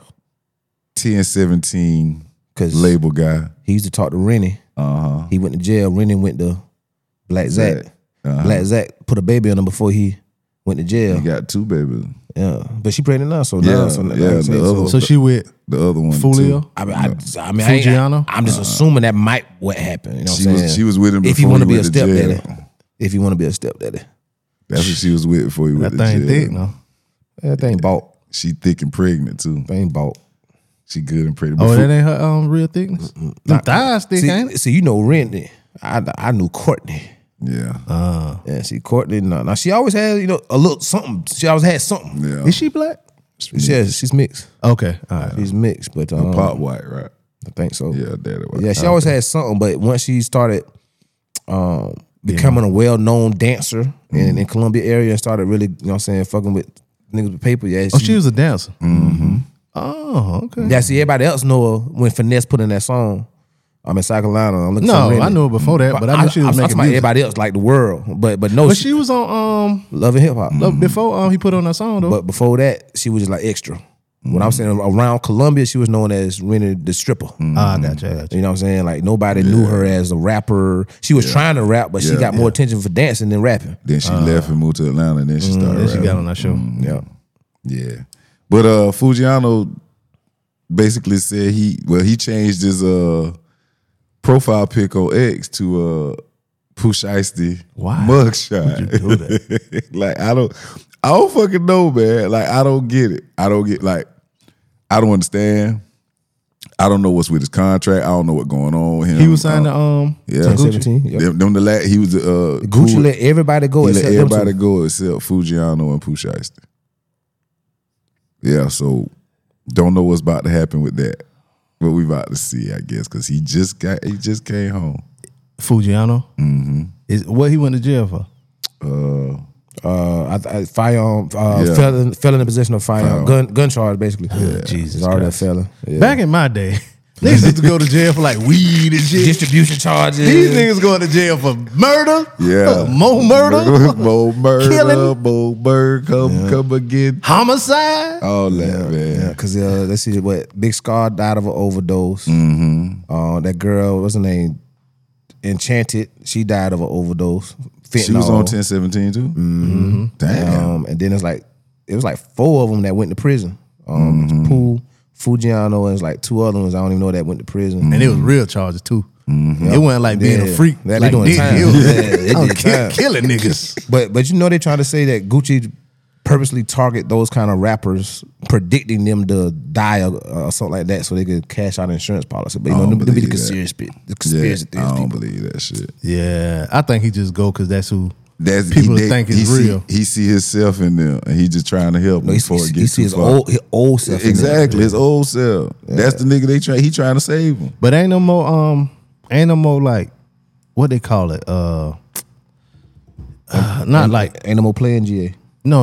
10-17 because label guy. he used to talk to Rennie. He went to jail. Rennie went to Black Zach. Black Zach put a baby on him before he went to jail. He got two babies. Yeah, but she pregnant now. So Yeah, now, so yeah, like I said, the other- So she with The other one Fulio? too. I mean, I Fujiano? I'm just assuming that might what happened. You know what She I'm was- saying? she was with him if before you want to he be a went to jail. stepdaddy. If you want to be a stepdaddy, That's what she was with before he that went to thing jail. thick, no? that thing bought. She thick and pregnant too. Thing bought. She good and pregnant. Oh, But that ain't her real thickness? Them thighs thick, ain't it? See, you know, Rennie. I knew Courtney. yeah. Yeah, see, Courtney. Now she always had a little something. She always had something. Yeah. Is she black? Yeah, she's mixed. Okay, all right. She's mixed, but Pop white, right? I think so. Yeah, daddy white. Yeah, she always had something, but once she started becoming a well-known dancer in Columbia area and started really, you know what I'm saying, fucking with niggas with paper, yeah. Oh, she was a dancer. Mm-hmm. Oh, okay. Yeah, see, everybody else know her when Finesse put in that song. I'm in South Carolina. I'm looking for No, Rennie. I knew her before that, but I knew she was I'm making talking about music. everybody else, like the world. But no, But she was on Love and Hip Hop. before he put on that song though. But before that, she was just like extra. When I was saying around Columbia, she was known as Rennie the stripper. I got you. You know what I'm saying? Like nobody knew her as a rapper. She was trying to rap, but she Yeah, got more attention for dancing than rapping. Then she left and moved to Atlanta, and then she started. Then she got rapping. on that show. Yeah. Yeah. But Fujiano basically said he changed his profile pic on X to Pooh Shiesty mugshot. Would you do that? Like I don't fucking know, man. Like I don't get it. I don't understand. I don't know what's with his contract. I don't know what's going on with him. He was signed to 2017. Yep. He was Gucci let everybody go. He let except them everybody two. go except Fujiano and Pooh Shiesty. Yeah, so don't know what's about to happen with that. What we about to see, I guess, because he just came home. Fujiano. Is what he went to jail for? Firearm, felon in possession of firearm, gun charge, basically. Yeah, Jesus it's already Christ. a felon. Yeah. Back in my day, niggas used to go to jail for like weed and shit. Distribution charges. These niggas going to jail for murder. Yeah. More murder. More murder. Killing. More murder. Come again. Homicide. All that, man. Yeah, because let's see what Big Scar died of an overdose. That girl, what's her name? Enchanted. She died of an overdose. Fentanyl. She was on 1017 too? Damn. And then it was like 4 of them that went to prison. Pooh, Fujiano, and it's like 2 other ones I don't even know that went to prison. And it was real charges too. It wasn't like being a freak. They like doing Diddy. time. It was They did time. killing niggas. But you know they trying to say that Gucci purposely target those kind of rappers, predicting them to die or something like that, so they could cash out insurance policy. But you know, them be the believe conspiracy Yeah, theories. I don't People. believe that shit. Yeah, I think he just go because that's who That's people think is real. He see himself in them, and he just trying to help No, him before it he gets see too his far. old self. in Exactly, his old self. That's the nigga he trying to save him. But ain't no more like what they call it. Not like Ain't no more playing GA. no.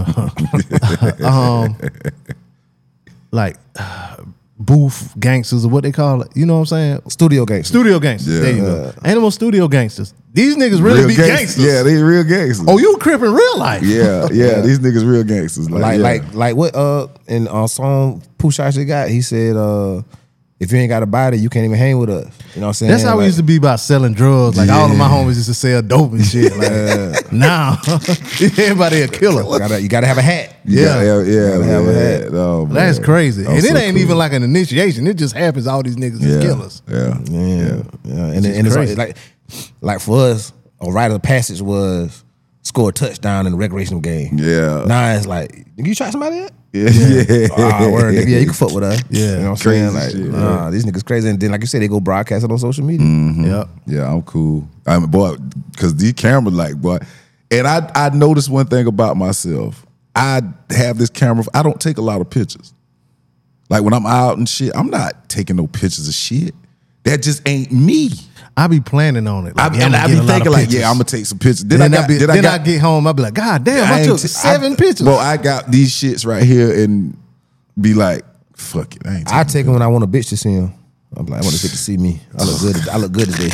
Like booth gangsters or what they call it. You know what I'm saying? Studio gangster. Studio gangsters. Yeah. There you go. Ain't no more studio gangsters. These niggas really be gangsters. Yeah, they real gangsters. Oh, you crip in real life? yeah, these niggas real gangsters. Like what in song Pooh Shiesty got, he said if you ain't got a body, you can't even hang with us. You know what I'm saying? That's how we used to be about selling drugs. Like all of my homies used to sell dope and shit. Like now, everybody a killer. You gotta have a hat. have a hat. Oh, man. That's crazy. That And was it so ain't cool. even like an initiation. It just happens all these niggas is killers. Yeah. And it's crazy. like for us, a rite of passage was score a touchdown in a recreational game. Yeah. Now it's like, nigga, you try somebody out? Yeah. Word, nigga. Yeah, you can fuck with us. Yeah. You know what I'm Crazy saying? Like, shit, nah, these niggas crazy. And then, like you said, they go broadcast it on social media. Yep. Yeah, I'm cool. I'm boy, because these cameras, like, boy, and I noticed one thing about myself. I have this camera. I don't take a lot of pictures. Like when I'm out and shit, I'm not taking no pictures of shit. That just ain't me. I be planning on it. Like, I be thinking like, yeah, I'm gonna take some pictures. Then I get home, I be like, God damn, I took 7 pictures. Well, I got these shits right here and be like, fuck it. I take them when I want a bitch to see him. I'm like, I want a bitch to see me. I look good. I look good today.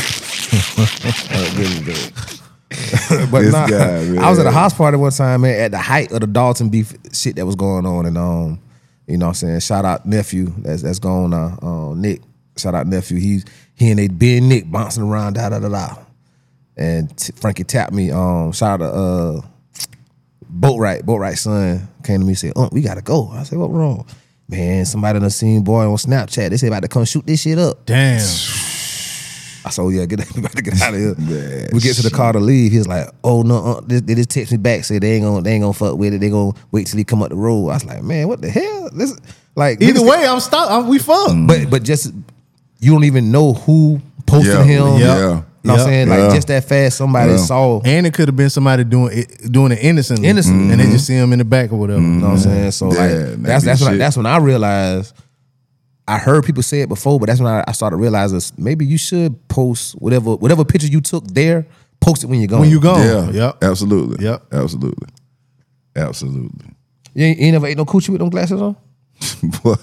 I look good today. But This nah, guy, man. I was at a house party one time, man, at the height of the Dalton beef shit that was going on, and you know what I'm saying, shout out nephew that's gone now, Nick. Shout out nephew. He and they big Nick bouncing around, da da da da. And Frankie tapped me. Shout out to Boatwright son came to me and said, "Oh, we gotta go." I said, "What wrong?" Man, somebody done seen boy on Snapchat. They said about to come shoot this shit up. Damn. I said, "Oh yeah, we about to get out of here." Man, We get to the car to leave. He's like, "Oh no," they just text me back, say they ain't gonna fuck with it. They gonna wait till he come up the road. I was like, "Man, what the hell?" This like Either niggas- way, I'm stuck. We fucked. but just you don't even know who posted Yeah, him. yeah. You know what I'm saying? Like Yeah. just that fast, somebody saw. And it could have been somebody doing it innocently. And they just see him in the back or whatever. You know what I'm saying? So Yeah, like that that's when I realized. I heard people say it before, but that's when I started realizing maybe you should post whatever picture you took there, post it when you're going. When you gone. Yeah. Yep. Absolutely. Yep. Absolutely. You ain't never ate no coochie with them glasses on? Boy.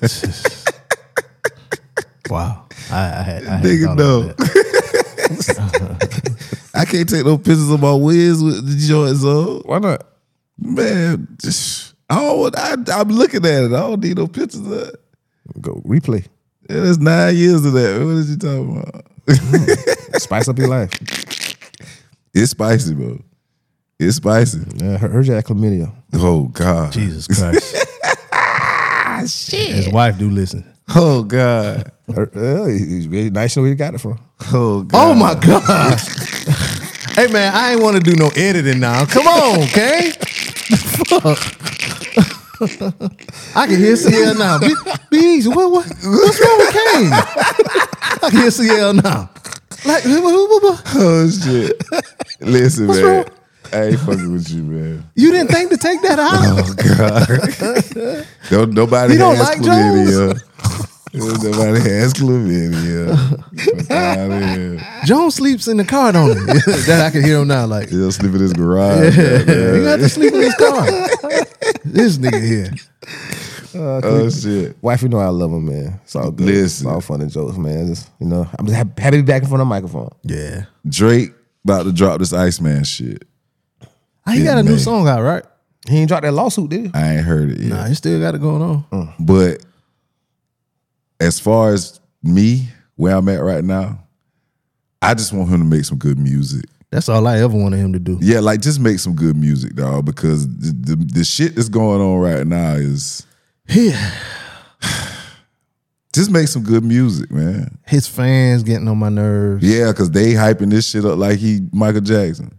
Wow. I had Nigga, thought no. about that. I can't take no pictures of my whiz with the joints on. Why not? Man, I'm looking at it. I don't need no pictures of it. Go replay. Yeah, that's 9 years of that. What is you talking about? Spice up your life. It's spicy, bro. It's spicy. Yeah, heard you had chlamydia. Oh God. Jesus Christ. Shit. His wife do listen. Oh God. He's really nice to know where he got it from. Oh God. Oh my God. Hey man, I ain't want to do no editing now. Come on, Kane. Fuck. I can hear CL now. Be easy. What's wrong with Kane? I can hear CL now. Like, Oh shit. Listen, What's man. wrong? I ain't fucking with you, man. You didn't think to take that out? Oh God. Nobody You don't has like chlamydia. Nobody has chlamydia. Fuck outta here. Jones sleeps in the car, don't he? That I can hear him now. Like, He'll sleep in his garage. you got to sleep in his car. This nigga here. Oh shit. Wife, you know I love him, man. It's all good. Listen. It's all fun and jokes, man. Just, you know, I'm just happy to be back in front of the microphone. Yeah. Drake about to drop this Iceman shit. He got a new man. song out, right? He ain't dropped that lawsuit, did he? I ain't heard it yet. Nah, he still got it going on. But as far as me, where I'm at right now, I just want him to make some good music. That's all I ever wanted him to do. Yeah, like just make some good music, dog. Because the shit that's going on right now is Yeah. just make some good music, man. His fans getting on my nerves. Yeah, because they hyping this shit up like he Michael Jackson.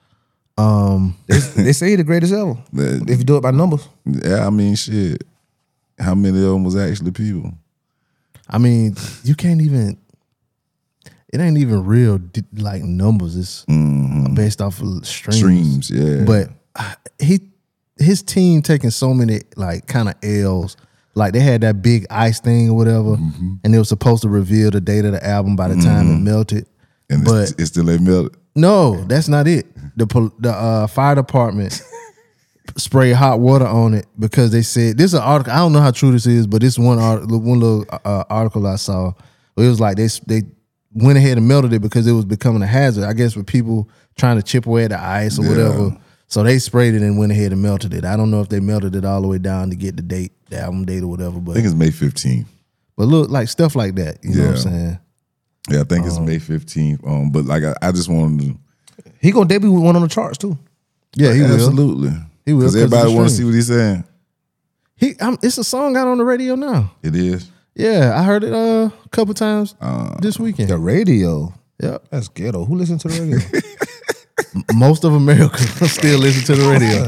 They say he the greatest ever. But- If you do it by numbers. Yeah, I mean, shit. How many of them was actually people? I mean, you can't even. It ain't even real like numbers. It's based off of streams. Streams, yeah. But his team taking so many like kind of L's. Like they had that big ice thing or whatever, and they were supposed to reveal the date of the album by the time it melted. And but it's still ain't melted. no, that's not it. The fire department sprayed hot water on it because they said this is an article. I don't know how true this is, but this one little article I saw. It was like they went ahead and melted it because it was becoming a hazard. I guess with people trying to chip away at the ice or whatever. So they sprayed it and went ahead and melted it. I don't know if they melted it all the way down to get the date, the album date or whatever. I But think it's May 15th. look, like stuff like that. You know what I'm saying? Yeah, I think it's May 15th. But like I just wanted to. He gonna debut with one on the charts too. Yeah, he will. Absolutely. He will. Because everybody want to see what he's saying. It's a song out on the radio now. It is. Yeah, I heard it a couple times this weekend. The radio. Yep. That's ghetto. Who listens to the radio? Most of America still listen to the radio.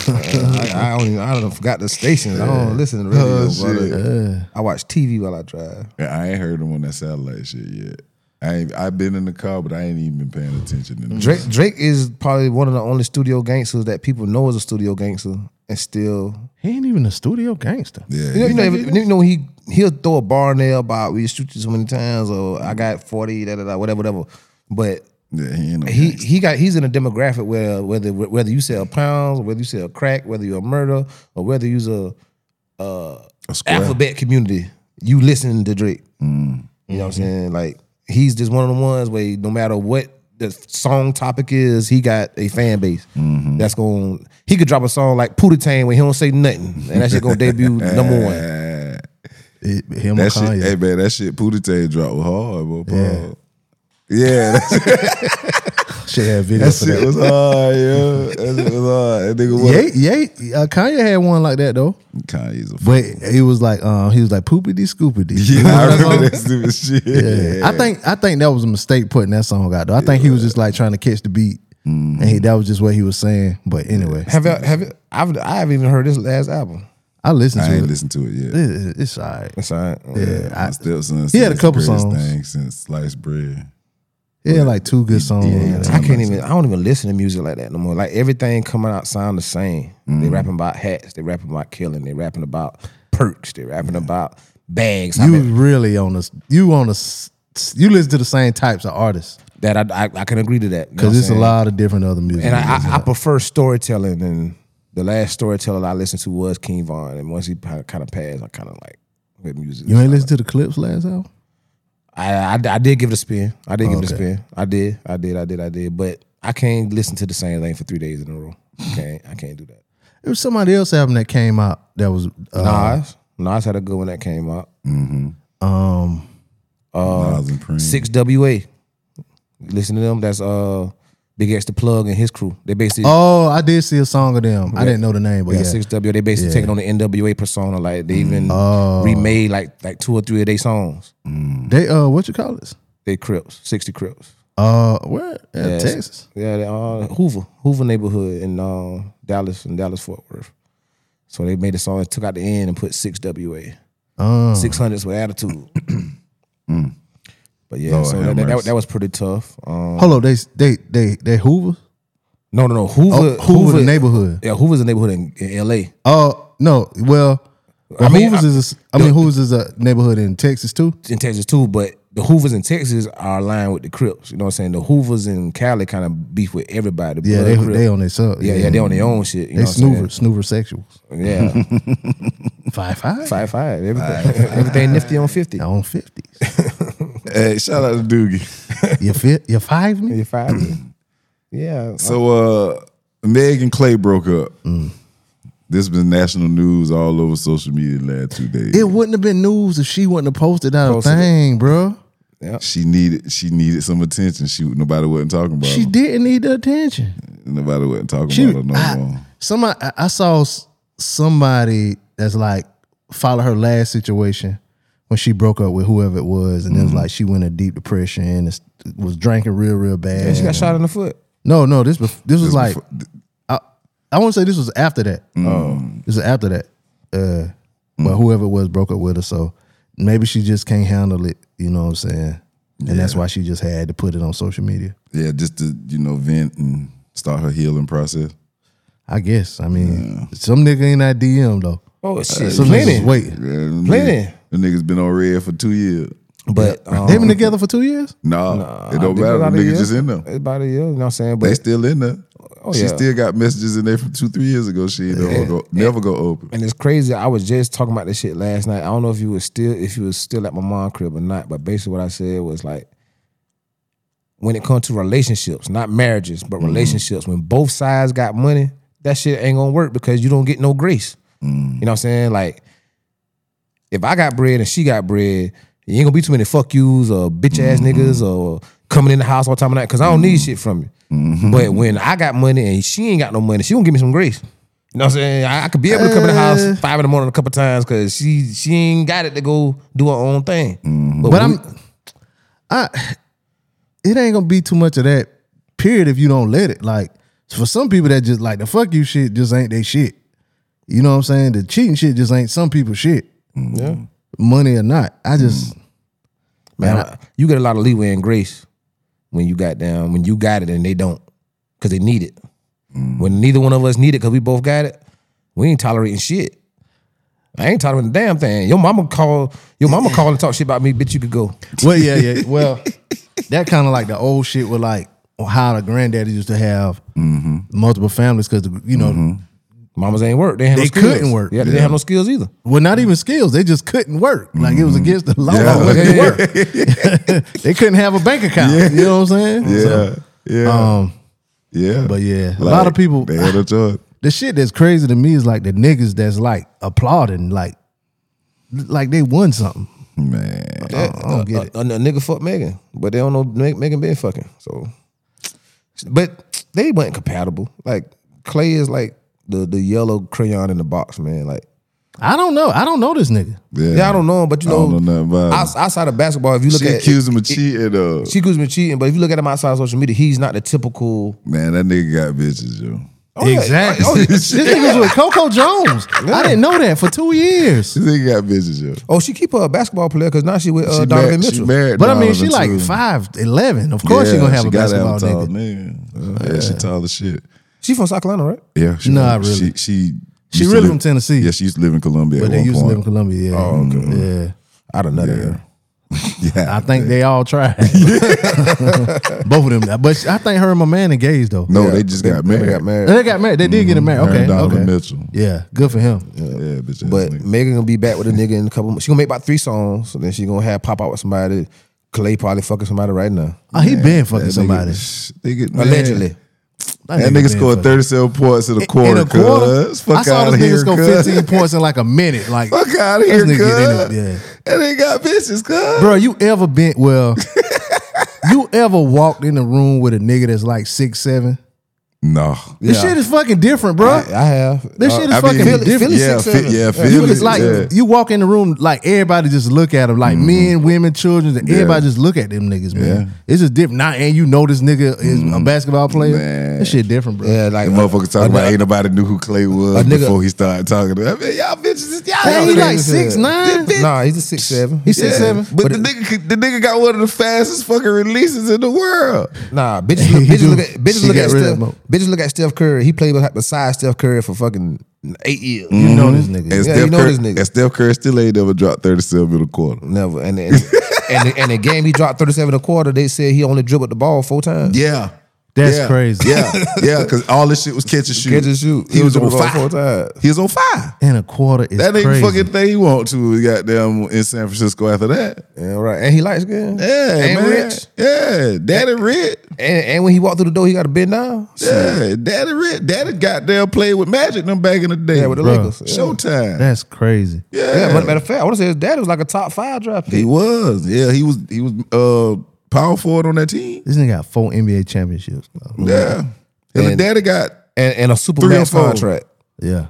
I don't forgot the station. I don't listen to the radio, brother. I watch TV while I drive. Yeah, I ain't heard him on that satellite shit yet. I've been in the car, but I ain't even been paying attention. Drake is probably one of the only studio gangsters that people know is a studio gangster and still. He ain't even a studio gangster. Yeah, You know he'll throw a bar in there about we shoot you so many times or I got 40 whatever. But yeah, he ain't no he's in a demographic where whether you sell pounds, or whether you sell crack, whether you're a murderer, or whether you're a square. alphabet community, you listen to Drake. You know what I'm saying? Like he's just one of the ones where no matter what the song topic is, he got a fan base that's going. He could drop a song like Pootie Tang where he don't say nothing, and that shit gonna debut number one. Him That or shit, Kanye. hey man, that shit Pootie Tang dropped was hard, bro. Yeah, that Shit had video for shit that. was hard, yo. That shit was hard. That nigga was Kanye had one like that though. Kanye's a But he was like poopity scoopity. yeah, I remember that stupid shit. Yeah. I think that was a mistake putting that song out though. I think he was just like trying to catch the beat, and that was just what he was saying. But anyway, I haven't even heard this last album. I listened I to ain't it. listened to it yet. It's alright. That's all right. Yeah, My stepson he had a said couple it's the greatest songs. thing since sliced bread. He had like two good songs. yeah. I don't even listen to music like that no more. Like everything coming out sound the same. They rapping about hats. They rapping about killing. They rapping about perks. They rapping about bags. You really on us. You listen to the same types of artists that I can agree to that because it's a lot of different other music. And I prefer storytelling. And the last storyteller I listened to was King Von. And once he kind of passed, I kind of like good music. You ain't listen to the Clips last album? I did give it a spin. I did give it a okay. spin. I did. But I can't listen to the same thing for 3 days in a row. I can't do that. There was somebody else album that came out that was Nas had a good one that came out. Nas and Prince. 6WA. Listen to them. That's Big X the Plug and his crew. They basically Oh, I did see a song of them. I didn't know the name, but yeah. 6W. They basically taking on the NWA persona. Like they even remade like 2 or 3 of their songs. They what you call this? They Crips, 60 Crips. Where? Yeah, Texas. Yeah, they, Hoover neighborhood in Dallas Fort Worth. So they made a song and took out the N and put 6WA. 600s with attitude. But yeah, Lord so have mercy. that was pretty tough. Hold on, they Hoover? No. Hoover the neighborhood. Yeah, Hoover's a neighborhood in LA. Oh no, well, Hoover's is a neighborhood in Texas too. In Texas too, but the Hoovers in Texas are aligned with the Crips. You know what I'm saying? The Hoovers in Cali kind of beef with everybody. Yeah, they on their sub. Yeah, they on their own shit. You They know snoover sexuals. Yeah. 5'5". 5'5". Everything nifty on 50. On 50s. Hey, shout out to Doogie. You 5 me? You're 5. Yeah. So Meg and Clay broke up. This has been national news all over social media the last 2 days. It wouldn't have been news if she wouldn't have posted that Posted thing, bro. She needed some attention. Nobody wasn't talking about She her. didn't need the attention. Nobody wasn't talking about her no more. I saw somebody that's like follow her last situation when she broke up with whoever it was, and it was like she went in deep depression and was drinking real bad. And she got shot in the foot. No, this was like I want to say this was after that. This was after that. But whoever it was broke up with her, so maybe she just can't handle it. You know what I'm saying? And that's why she just had to put it on social media. Yeah, just to vent and start her healing process. I guess. I mean, some nigga in that DM though. Oh shit. Some Plenty. niggas wait. Yeah, Plenty. The niggas been on red for 2 years. But They been together for 2 years? Nah, it don't I think matter. about The a niggas year. just in there. It's about a year, you know what I'm saying? But They still in there. She yeah. still got messages in there from 2-3 years ago. She never go open. and it's crazy. I was just talking about this shit last night. I don't know if you was still at my mom's crib or not, but basically what I said was like, when it comes to relationships, not marriages, but relationships, when both sides got money, that shit ain't gonna work because you don't get no grace. You know what I'm saying? Like, if I got bread and she got bread, you ain't gonna be too many fuck yous or bitch ass niggas or coming in the house all the time of night because I don't need shit from you. But when I got money and she ain't got no money, she gonna give me some grace. You know what I'm saying? I could be able to come in the house 5 in the morning a couple times because she ain't got it to go do her own thing. But it ain't gonna be too much of that, period, if you don't let it. Like, for some people that just like the fuck you shit just ain't they shit. You know what I'm saying? The cheating shit just ain't some people's shit. Yeah. Money or not. I just Man, you get a lot of leeway and grace when you got it and they don't, because they need it. When neither one of us need it because we both got it, we ain't tolerating shit. I ain't tolerating a damn thing. Your mama call and talk shit about me, bitch, you could go. well, yeah. Well, that kind of like the old shit with like how the granddaddy used to have multiple families because Mamas ain't work. They couldn't work. Yeah, they didn't have no skills either. well, not even skills. They just couldn't work. Like it was against the law. They couldn't have a bank account. You know what I'm saying? Yeah. But yeah, a lot of people. They had a choice. The shit that's crazy to me is like the niggas that's like applauding, like they won something. Man. I don't get it. A nigga fuck Megan, but they don't know Megan been fucking. So, but they weren't compatible. Like Clay is like the yellow crayon in the box, man. Like I don't know. I don't know this nigga. I don't know him, but you I know, don't know nothing about him. outside of basketball, if you look She at accused him of cheating. she accused him of cheating, but if you look at him outside of social media, he's not the typical. Man, that nigga got bitches, yo. Exactly. Oh, yeah. This nigga was with Coco Jones. I didn't know that for 2 years. This nigga got bitches, yo. Oh, she keep her a basketball player because now she with She Donovan married- Mitchell. She married But I mean, Donovan, she like too. 5'11". Of course she gonna have a gotta basketball tall nigga. Yeah, she tall as shit. She from South Carolina, right? Yeah, Nah, really. She She used to really live- from Tennessee. Yeah, she used to live in Columbia. But at they one used to live in point. Columbia. Yeah. Oh, okay. Yeah. I don't know Yeah. that. Yeah, I think they all tried. Both of them. But I think her and my man engaged though. No, they just got married. Got married. They got married. They did get married. Okay. Donovan Okay. Mitchell. Yeah. Good for him. Yeah, bitch. ass But nigga. Megan gonna be back with a nigga in a couple months. She gonna make about 3 songs, so then she gonna have pop out with somebody. Clay probably fucking somebody right now. Oh, he been fucking That somebody. Nigga, Allegedly. That nigga been scored fucking- 37 points in a In quarter. a quarter. Cuz. Fuck I saw out this of nigga here, score cuz. 15 points in like a minute. Like, Fuck out of this here, nigga cuz. yeah. And they got bitches, cuz. Bro, you ever been? Well, You ever walked in a room with a nigga that's like 6'7"? No. This shit is fucking different, bro. I have. This shit is I fucking mean, different. Philly. It's like you walk in the room, like everybody just look at them, like men, women, children, and everybody just look at them niggas, man. Yeah. It's just different. Now, and you know this nigga is a basketball player. Man. This shit different, bro. Yeah, like The motherfucker talking about ain't nobody knew who Clay was nigga- before he started talking to him. I mean, y'all bitches, Hey, he like 6'9". Nah, he's a 6'7". He's 6'7". But the nigga got one of the fastest fucking releases in the world. Nah, bitches look at Steph Curry. He played beside Steph Curry for fucking 8 years. You know this nigga. And Yeah, you know this nigga. And Steph Curry still ain't never dropped 37 in a quarter. Never. And the game he dropped 37 a quarter, they said he only dribbled the ball 4 times. Yeah. That's crazy. Yeah, because all this shit was catch and shoot. Catch and shoot. He was on dribbled the ball 4 fire. times. He was on fire. And a quarter is That ain't crazy. fucking thing he want to goddamn in San Francisco after that. Yeah, right. And he likes skin. Yeah, and man. rich. Yeah, Daddy rich. And when he walked through the door, he got to bend down. Yeah, Daddy rich. Daddy goddamn played with Magic them back in the day. Yeah, with the Bro. Lakers. Yeah. Showtime. That's crazy. Yeah, but matter of fact, I want to say his dad was like a top 5 draft pick. He was. Yeah, he was power forward on that team. This nigga got 4 NBA championships. Bro. Yeah. And his daddy got And a super 3 or max 4. contract. Yeah.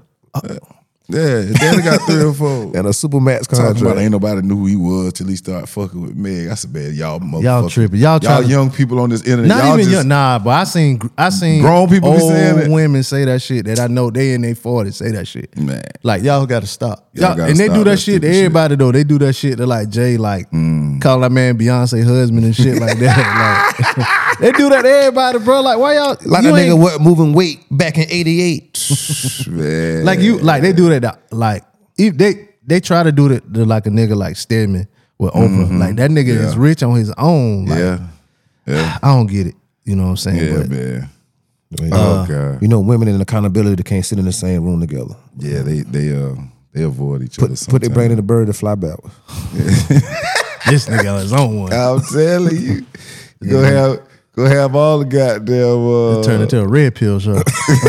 Yeah, his daddy got 3 or 4. And a super max Talking about contract. ain't nobody knew who he was till he started fucking with Meg. I said, man, y'all motherfuckers. Y'all tripping. Y'all trying to- young people on this internet. Not y'all even just, young. Nah, but I seen Grown people be old saying it. women say that shit that I know they in their 40s say that shit. Man. Like y'all got to stop. Y'all Y'all, gotta and they stop do that that shit to stupid everybody though. They do that shit to like Jay, like call that man Beyonce husband and shit like that. Like they do that to everybody, bro. Like why y'all Like you a ain't- nigga what moving weight back in 88. Man. like you like they do that like if they try to do that to like a nigga like Stedman with Oprah. Like that nigga is rich on his own. Like, yeah. I don't get it. You know what I'm saying? Yeah, But man. Oh God. You know, women and accountability they can't sit in the same room together. Yeah, they avoid each other. Put their brain in the bird to fly backwards. this nigga on his own one. I'm telling you, go have all the goddamn. Turn into a red pill show.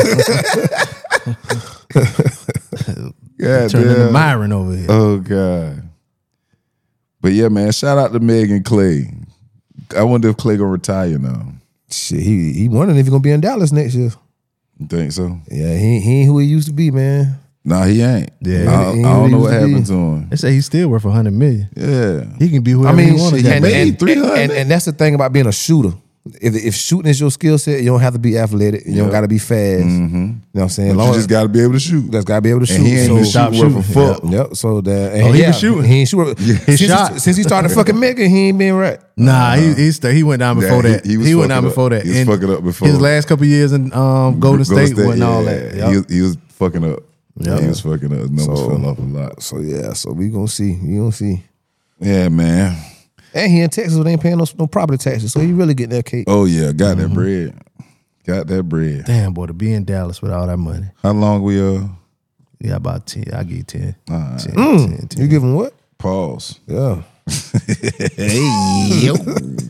Turn into Myron over here. Oh God. But yeah, man, shout out to Meg and Clay. I wonder if Clay gonna retire now. Shit, he wondering if he's gonna be in Dallas next year. You think so? Yeah, he ain't who he used to be, man. Nah, he ain't. Yeah. I don't know what happened to him. They say he's still worth $100 million. Yeah. He can be whoever I mean, he wants. shit, maybe 300. and that's the thing about being a shooter. If shooting is your skill set, you don't have to be athletic. You don't got to be fast. You know what I'm saying? But you just got to be able to shoot. Just got to be able to shoot. And he ain't been stop shooting worth a shooting. fuck. Yep. So that he been shooting. He ain't shooting. Since he started fucking Megan, he ain't been right. Nah, he went down before Yeah, that. he was He went fucking down up. before that. He was And fucking up before. his last couple years in Golden State wasn't all that. Yep. He was fucking up. Yep. He was fucking up. His numbers So- fell off a lot. So yeah, so we gonna see. We gonna see. Yeah, man. And he in Texas, so they ain't paying no property taxes, so he really getting that cake. Oh yeah, got that bread. Got that bread. Damn, boy, to be in Dallas with all that money. How long we Yeah, about 10. I give you 10. All right. 10. You give him what? Pause. Yeah. Hey yo.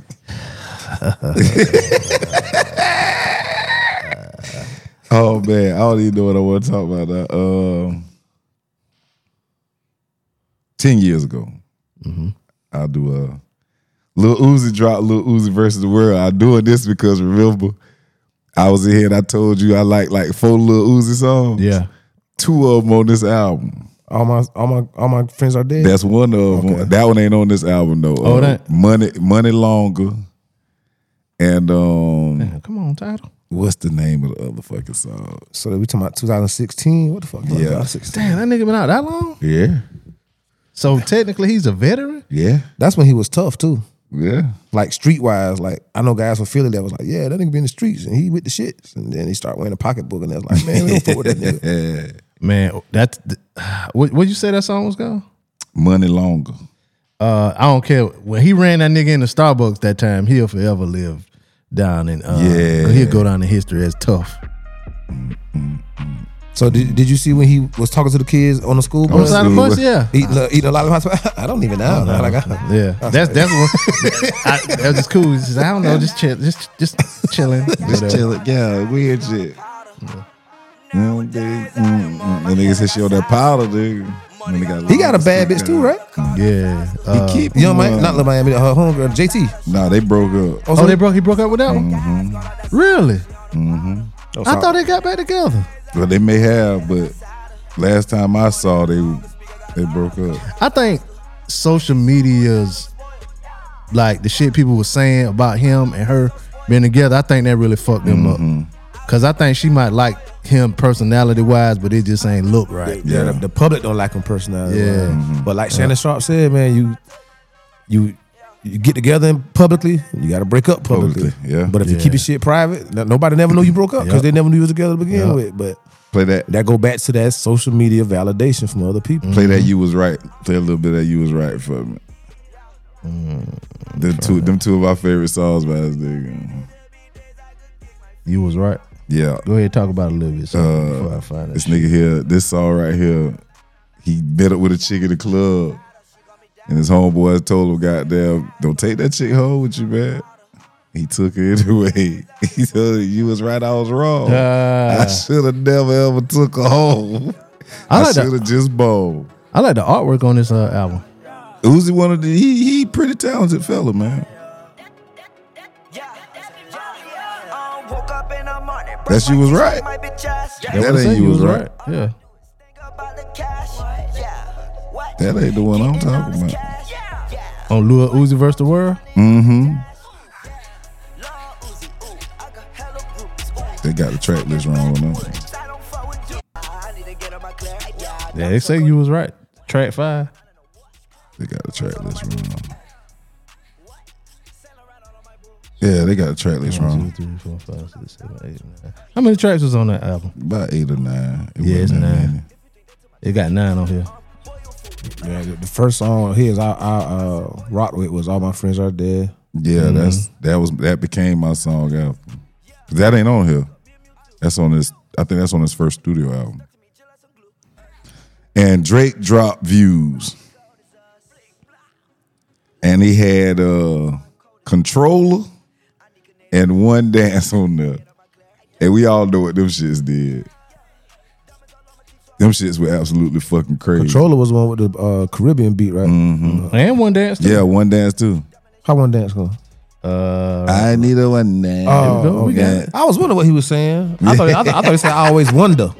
Oh man, I don't even know what I want to talk about now. 10 years ago, I'll do a Lil Uzi drop Lil Uzi versus the world. I'm doing this because remember, I was in here and I told you I like 4 Lil Uzi songs. Yeah. 2 of them on this album. All my friends are dead. That's one of them. That one ain't on this album though. Oh, that? Money Longer. And Damn, come on, title. what's the name of the other fucking song? So we talking about 2016. What the fuck? Yeah. 2016. Damn, that nigga been out that long? Yeah. So technically he's a veteran? Yeah. That's when he was tough too. Yeah. Like streetwise, like I know guys from Philly that was like, yeah, that nigga be in the streets and he with the shits. And then he start wearing a pocketbook and they was like, man, we don't fuck with that nigga. Man, that's what you say that song was called? Money Longer. I don't care. When he ran that nigga in the Starbucks that time, he'll forever live down in he'll go down in history as tough. So did you see when he was talking to the kids on the school On the bus? side of the bus, yeah. Eating a lot of I don't even know. Like, Yeah, that's what that was just cool. He says, I don't know, just chill, just chilling, Just chilling. Yeah, weird shit. The nigga said she on that powder, dude. When He got a bad bitch too, right? Yeah. He keep Young Miami, not Lil Miami, her homegirl, JT. Nah, they broke up. Oh, he broke up with that one? Really? Oh, I thought they got back together. Well, they may have, but last time I saw, they broke up. I think social media's like the shit people were saying about him and her being together. I think that really fucked them up. Cause I think she might like him personality wise, but it just ain't look right. Yeah, the public don't like him personality. Yeah. But like Shannon Sharp said, man, you get together publicly, you got to break up publicly. Yeah. But if you keep your shit private, nobody never know you broke up because they never knew you was together to begin with. But Play that. that go back to that social media validation from other people. Play that. You was right. Play a little bit of You Was Right for me. Them two of our favorite songs by this nigga. You was right. Yeah. Go ahead and talk about it a little bit before I find This that. nigga here, this song right here, he met up with a chick in the club, and his homeboys told him, "Goddamn, don't take that chick home with you, man." He took her anyway. He told her, "You was right, I was wrong. I should have never ever took her home. I like that. should have just bowled." I like the artwork on this album. Uzi wanted to, he pretty talented fella, man. That You Was Right. That ain't You Was Right. Yeah. That ain't the one I'm talking about. On Lil Uzi vs. The World. They got the track list wrong on them. Yeah, they say You Was Right. Track 5. They got the track list wrong. Yeah, they got the track list 1, wrong. 2, 3, 4, 5, 6, 7, 8, 9. How many tracks was on that album? About 8 or 9. Yeah, it's wasn't that 9. many. It got 9 on here. Yeah, the first song his I rocked with was All My Friends Are Dead. Yeah, that became my song album. That ain't on here. That's on this. I think that's on his first studio album. And Drake dropped Views, and he had Controller and One Dance on there, and we all know what them shits did. Them shits were absolutely fucking crazy. Controller was the one with the Caribbean beat, right? And One Dance too. Yeah, One Dance too. How One Dance go? I need a one dance. Oh, we got okay. I was wondering what he was saying. I thought he said I always wonder.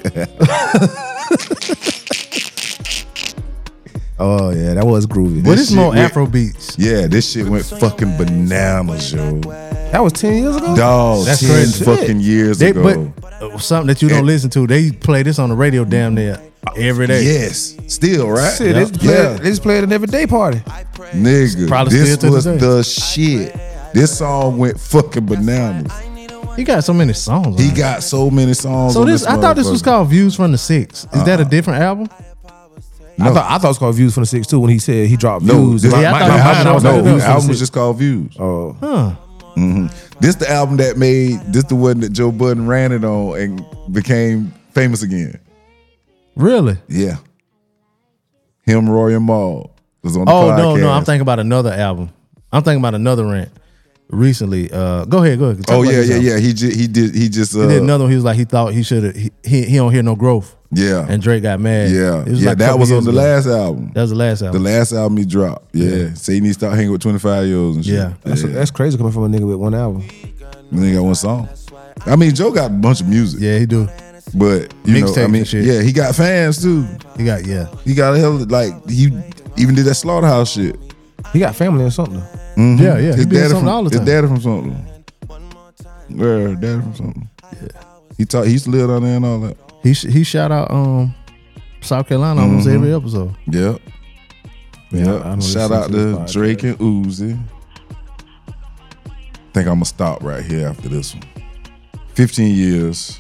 Oh yeah, that was groovy. But it's shit more went- Afro beats. Yeah, this shit went fucking bananas, yo. That was 10 years ago. Dog, That's 10 crazy. fucking years They, ago. but something that you don't listen to, they play this on the radio damn near every day. Yes, still, right? Shit, they just play it at an everyday party. Nigga, Probably this still to was this day. the shit. This song went fucking bananas. He got so many songs. He on it. got so many songs So on this, I thought this was motherfucker. called Views from the Six. Is that a different album? I thought it was called Views from the 6 too when he said he dropped No, Views. this, Yeah, I thought album, was no, like the Views from album the was Six. just called Views. Oh, This the album that made, this the one that Joe Budden ran it on and became famous again. Really? Yeah. Him, Roy, and Maul was on the Oh podcast. no, I'm thinking about another album. I'm thinking about another rant recently. Go ahead. Talk Oh about yeah, this yeah, album. yeah. He just He did another one. He was like he thought he should have. He don't hear no growth. yeah, And Drake got mad. yeah, It was yeah. like a That couple was on years the ago. last album. That was the last The album. last album he dropped. Yeah, say he needs to start hanging with 25-year-olds and shit. Yeah. that's crazy coming from a nigga with one album. And then he got one song. I mean, Joe got a bunch of music. Yeah, he do. But you know, Mixtapes I mean, and shit. yeah, he got fans too. He got He got a hell of, like, he even did that Slaughterhouse shit. He got family or something. Yeah. He His be in daddy something from all the time. His daddy from something. Where daddy from something. Yeah. He used to live down there and all that. He shout out South Carolina almost every episode. Yep. I Yep. don't Shout listen out to this to podcast. Drake and Uzi. Think I'm gonna stop right here after this one. 15 years.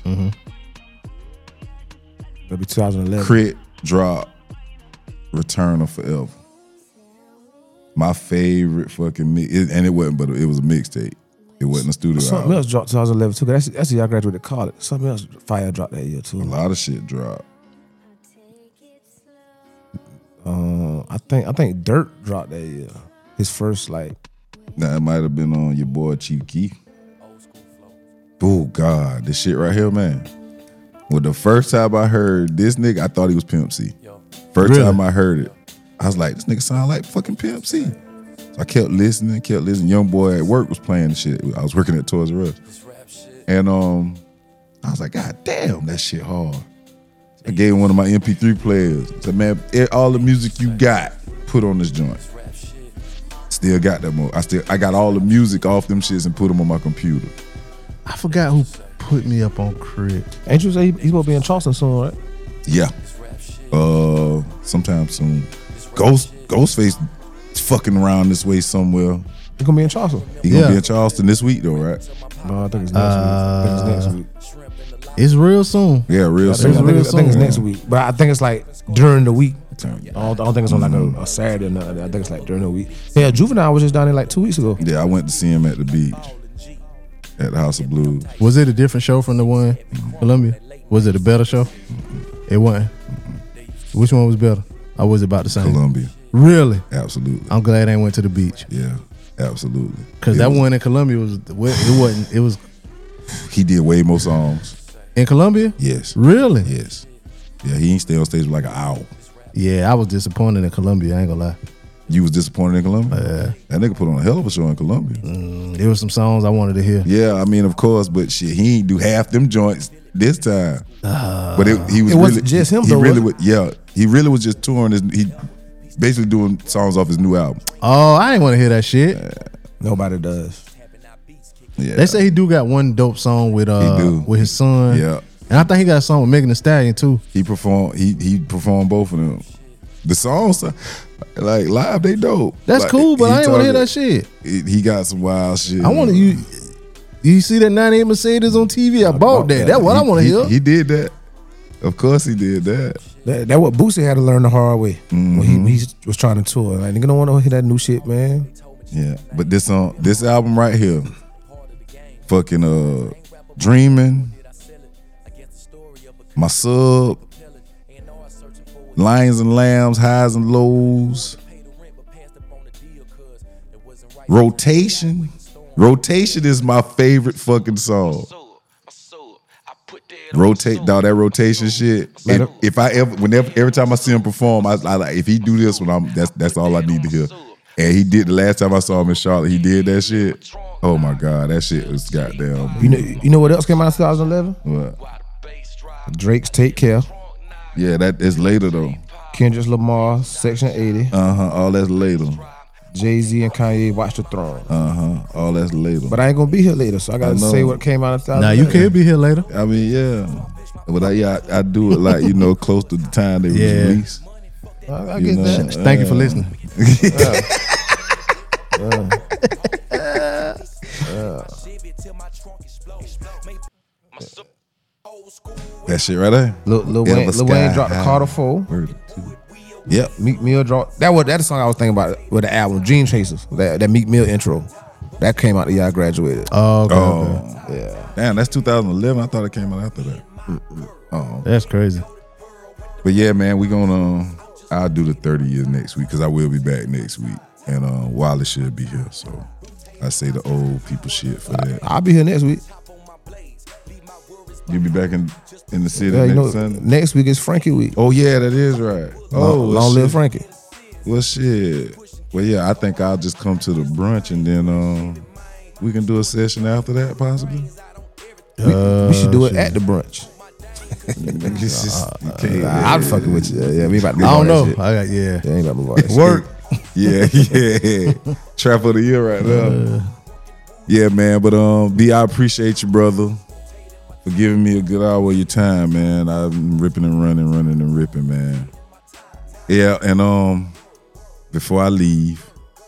Maybe 2011. Crit, Drop, Return of Forever. My favorite fucking mix, and it wasn't, but it was a mixtape. It wasn't a studio Something album. else dropped 2011 too. 'Cause That's the year I graduated college. Something else fire dropped that year too. A lot of shit dropped. I think Dirt dropped that year. His first like. Now it might have been on your boy Chief Keef. Oh God, this shit right here, man. Well, the first time I heard this nigga, I thought he was Pimp C. First Really? time I heard it, I was like, this nigga sound like fucking Pimp C. So I kept listening. Young boy at work was playing the shit. I was working at Toys R Us. And I was like, God damn, that shit hard. I gave him one of my MP3 players. I said, man, all the music you got, put on this joint. Still got that more. I got all the music off them shits and put them on my computer. I forgot who put me up on Crit. Ain't you say he's supposed to be in Charleston soon, right? Yeah. Sometime soon. Ghostface fucking around this way somewhere. He's gonna be in Charleston. He gonna be in Charleston this week though, right? No, I think it's next week. I think it's next week. It's real soon. Yeah, real I think, soon. I think it's next week, but I think it's like during the week. I don't think it's on like a Saturday or nothing. I think it's like during the week. Yeah, Juvenile was just down there like 2 weeks ago. Yeah, I went to see him at the beach at the House of Blues. Was it a different show from the one in Columbia? Was it a better show? It wasn't. Which one was better? Or was it about the same? Columbia. Really? Absolutely. I'm glad I went to the beach. Yeah, absolutely. Because that one in Columbia it was He did way more songs. in Columbia? Yes. Really? Yes. Yeah, he ain't stay on stage for like an hour. Yeah, I was disappointed in Columbia, I ain't gonna lie. You was disappointed in Columbia? Yeah. That nigga put on a hell of a show in Columbia. There were some songs I wanted to hear. Yeah, I mean, of course, but shit, he ain't do half them joints this time. But he was It wasn't really just him, he though, really was was, he really was just touring he basically doing songs off his new album. Oh, I ain't want to hear that shit. Nobody does. Yeah. They say he do got one dope song with his son. Yeah. And I think he got a song with Megan Thee Stallion too. He performed both of them. The songs like live, they dope. That's like, cool, but I ain't want to hear that talking- shit. He got some wild shit. I want to you see that 98 Mercedes on TV? I bought that. That's what I want to hear. He did that. Of course he did that. That what Boosie had to learn the hard way when he was trying to tour. Like, nigga don't want to hear that new shit, man. Yeah. But this album right here, fucking Dreaming, My Sub, Lions and Lambs, Highs and Lows, Rotation. Rotation is my favorite fucking song. Rotate, dog, that rotation shit. If I every time I see him perform, I like, if he do this one, that's all I need to hear. And he did the last time I saw him in Charlotte, he did that shit. Oh my God, that shit was goddamn. You know what else came out in 2011? What? Drake's Take Care. Yeah, that is later though. Kendrick Lamar, Section 80. All that's later. Jay-Z and Kanye, Watch the Throne. All that's later. But I ain't gonna be here later, so I gotta say what came out in 2011. Now you can be here later. I mean, yeah. But I do it like, close to the time they was released. I get that. Thank you for listening. That shit right there. Lil Wayne dropped the Carter 4. Yep. Meek Mill dropped. That's the song I was thinking about with the album, Dream Chasers. That Meek Mill intro. That came out the year I graduated. Oh, okay. Yeah. Damn, that's 2011. I thought it came out after that. That's crazy. But yeah, man, I'll do the 30 years next week because I will be back next week. And Wiley should be here. So I say the old people shit for that. I'll be here next week. You'll be back in the city Yeah, next Sunday? Next week is Frankie week. Oh, yeah, that is right. Long live Frankie. Well, shit. Well, yeah, I think I'll just come to the brunch and then we can do a session after that, possibly. We should do it at the brunch. I'm fucking with you. Yeah, we about to move I don't know. Shit. Yeah. Yeah, ain't about to move all that shit. Work. Yeah. Trap of the year right now. Yeah, man. But B, I appreciate you, brother, for giving me a good hour of your time, man. I've been ripping and ripping, man. Yeah, and before I leave,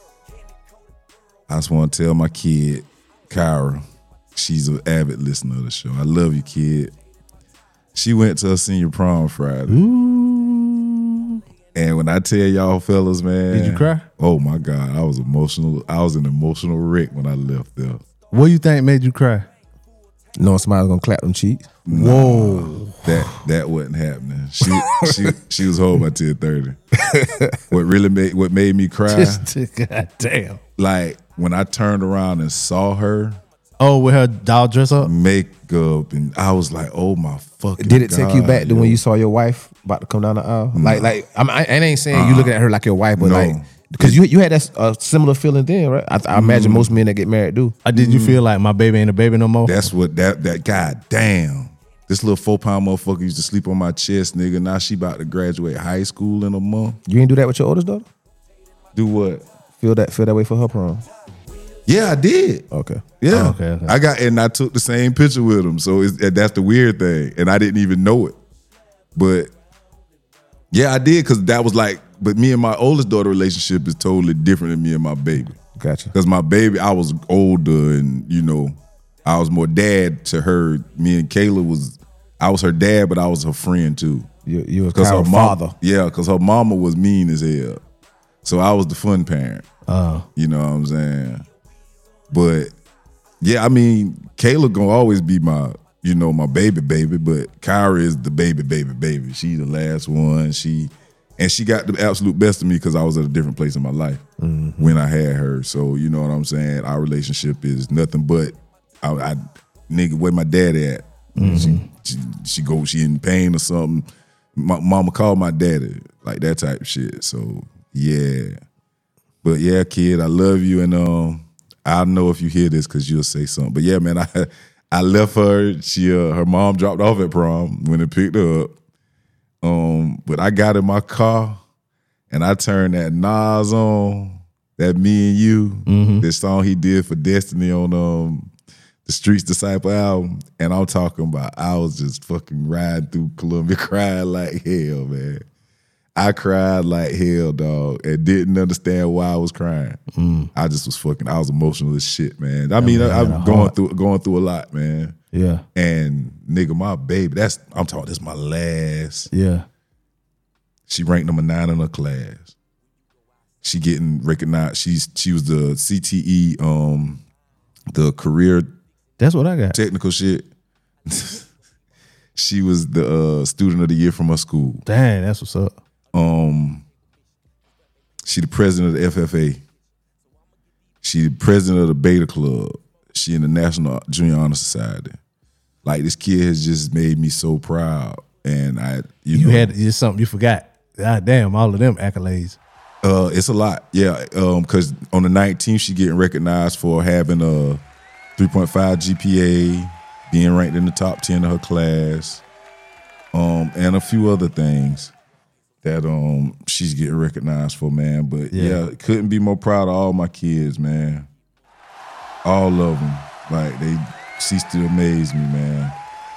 I just want to tell my kid, Kyra, she's an avid listener of the show. I love you, kid. She went to her senior prom Friday. Ooh. And when I tell y'all fellas, man. Did you cry? Oh my God, I was emotional. I was an emotional wreck when I left there. What do you think made you cry? Knowing somebody's gonna clap them cheeks. Whoa. That wasn't happening. She was home by 10:30. What made me cry, God damn. like when I turned around and saw her Oh, with her doll dress up? makeup, and I was like, oh my fucking Did it take you back to when you saw your wife about to come down the aisle? Like I ain't saying you looking at her like your wife, but No. like because you had that similar feeling then, right? I imagine most men that get married do. Did you feel like my baby ain't a baby no more? That's what that god damn. This little 4-pound motherfucker used to sleep on my chest, nigga. Now she about to graduate high school in a month. You ain't do that with your oldest daughter? Do what? Feel that way for her prom? Yeah, I did. Okay. Yeah. Oh, okay. I took the same picture with him. So that's the weird thing. And I didn't even know it. But yeah, I did because that was like, but me and my oldest daughter relationship is totally different than me and my baby. Gotcha. Because my baby, I was older and, I was more dad to her. Me and Kayla I was her dad, but I was her friend too. You was kind of father. Yeah, because her mama was mean as hell. So I was the fun parent. You know what I'm saying? But yeah, I mean, Kayla gonna always be my baby, but Kyra is the baby. She the last one. She got the absolute best of me because I was at a different place in my life when I had her. So you know what I'm saying? Our relationship is nothing but I nigga, where my dad at? She in pain or something. My mama called my daddy, like that type of shit. So yeah. But yeah, kid, I love you, and I know if you hear this because you'll say something. But yeah, man, I left her. She her mom dropped off at prom when it picked her up. But I got in my car and I turned that Nas on, that Me and You, this song he did for Destiny on the Streets Disciple album. And I'm talking about I was just fucking riding through Columbia crying like hell, man. I cried like hell, dog, and didn't understand why I was crying. I just was I was emotional as shit, man. I mean, I'm going through a lot, man. Yeah. And nigga, my baby, I'm talking, this my last. Yeah. She ranked number 9 in her class. She getting recognized. She was the CTE, the career. That's what I got. Technical shit. She was the student of the year from her school. Dang, that's what's up. She the president of the FFA. She the president of the Beta Club. She in the National Junior Honor Society. Like, this kid has just made me so proud. And you know, it's something you forgot. God damn, all of them accolades. It's a lot, yeah. Because on the 19th, she getting recognized for having a 3.5 GPA, being ranked in the top 10 of her class, and a few other things that she's getting recognized for, man. But yeah, couldn't be more proud of all my kids, man. All of them, like they cease to amaze me, man.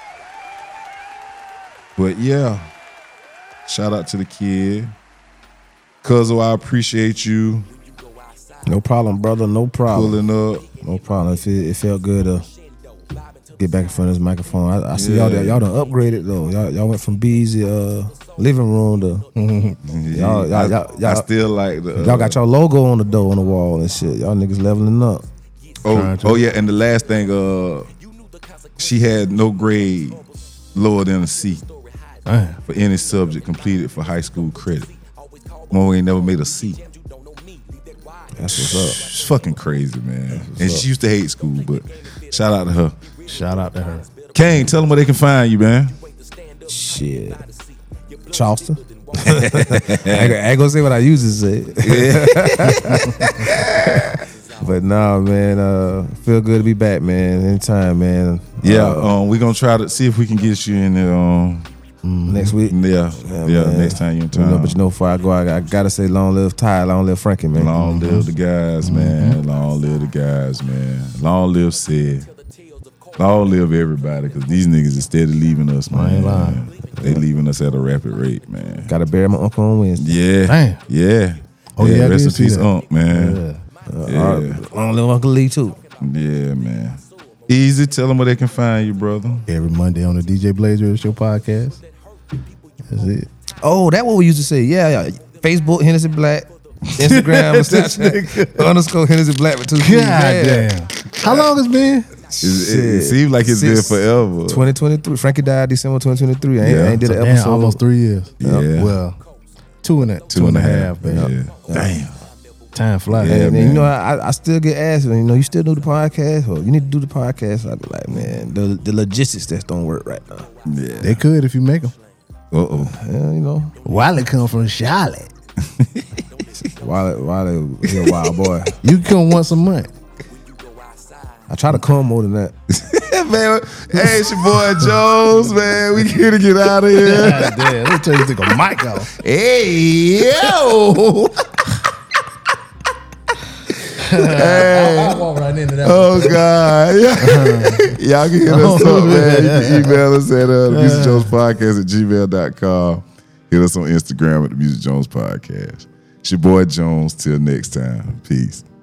But yeah, shout out to the kid. Cuzzo, I appreciate you. No problem, brother. No problem. Pulling up. No problem. It felt good to get back in front of this microphone. I see y'all done upgraded though. Y'all went from B's living room to I still like the y'all got your logo on the door on the wall and shit. Y'all niggas leveling up. Oh yeah, and the last thing, she had no grade lower than a C for any subject completed for high school credit. Mo ain't never made a C. That's what's up. It's fucking crazy, man. And she used to hate school, but shout out to her. Shout out to her. Kane, tell them where they can find you, man. Shit. Charleston. I ain't gonna say what I usually say. But nah, man, feel good to be back, man. Anytime, man. Yeah, we're gonna try to see if we can get you in there next week. Yeah, next time you're in town. But before I go, I gotta say long live Ty, long live Frankie, man. Long live the guys, man. Long live the guys, man. Long live Sid. Long live everybody, because these niggas is steady leaving us, man. I ain't lying. They leaving us at a rapid rate, man. Gotta bury my uncle on Wednesday. Yeah. Damn. Yeah. Oh, yeah, I rest did in see peace, that. Unc, man. Yeah. Long live Uncle Lee too. Yeah, man. Easy, tell them where they can find you, brother. Every Monday on the DJ Blaze Radio Show podcast. That's it. Oh, that what we used to say. Yeah. Facebook, Hennessy Black. Instagram, Snapchat, _ Hennessy Black with 2 C's. God damn. How long it's been? It seems like it's been forever. 2023. Frankie died December 2023. I ain't did an Damn, episode. almost 3 years. Yeah. Well, two and a half, man. Yeah. Damn. Time flies. Yeah, And man. you know, I still get asked, you still do the podcast? Or you need to do the podcast? I be like, man, the logistics just don't work right now. Yeah. They could if you make them. Yeah, you know, Wiley come from Charlotte. Wiley, he a wild boy. You come once a month. I try to come more than that. Man, hey, it's your boy Jones, man. We here to get out of here. God damn, let me tell you, take a mic off. Hey, yo. I walk right into that. Oh, God. Y'all can hit us up, man. You can email us at themusicjonespodcast@gmail.com. Hit us on Instagram at The Music Jones Podcast. It's your boy Jones. Till next time. Peace.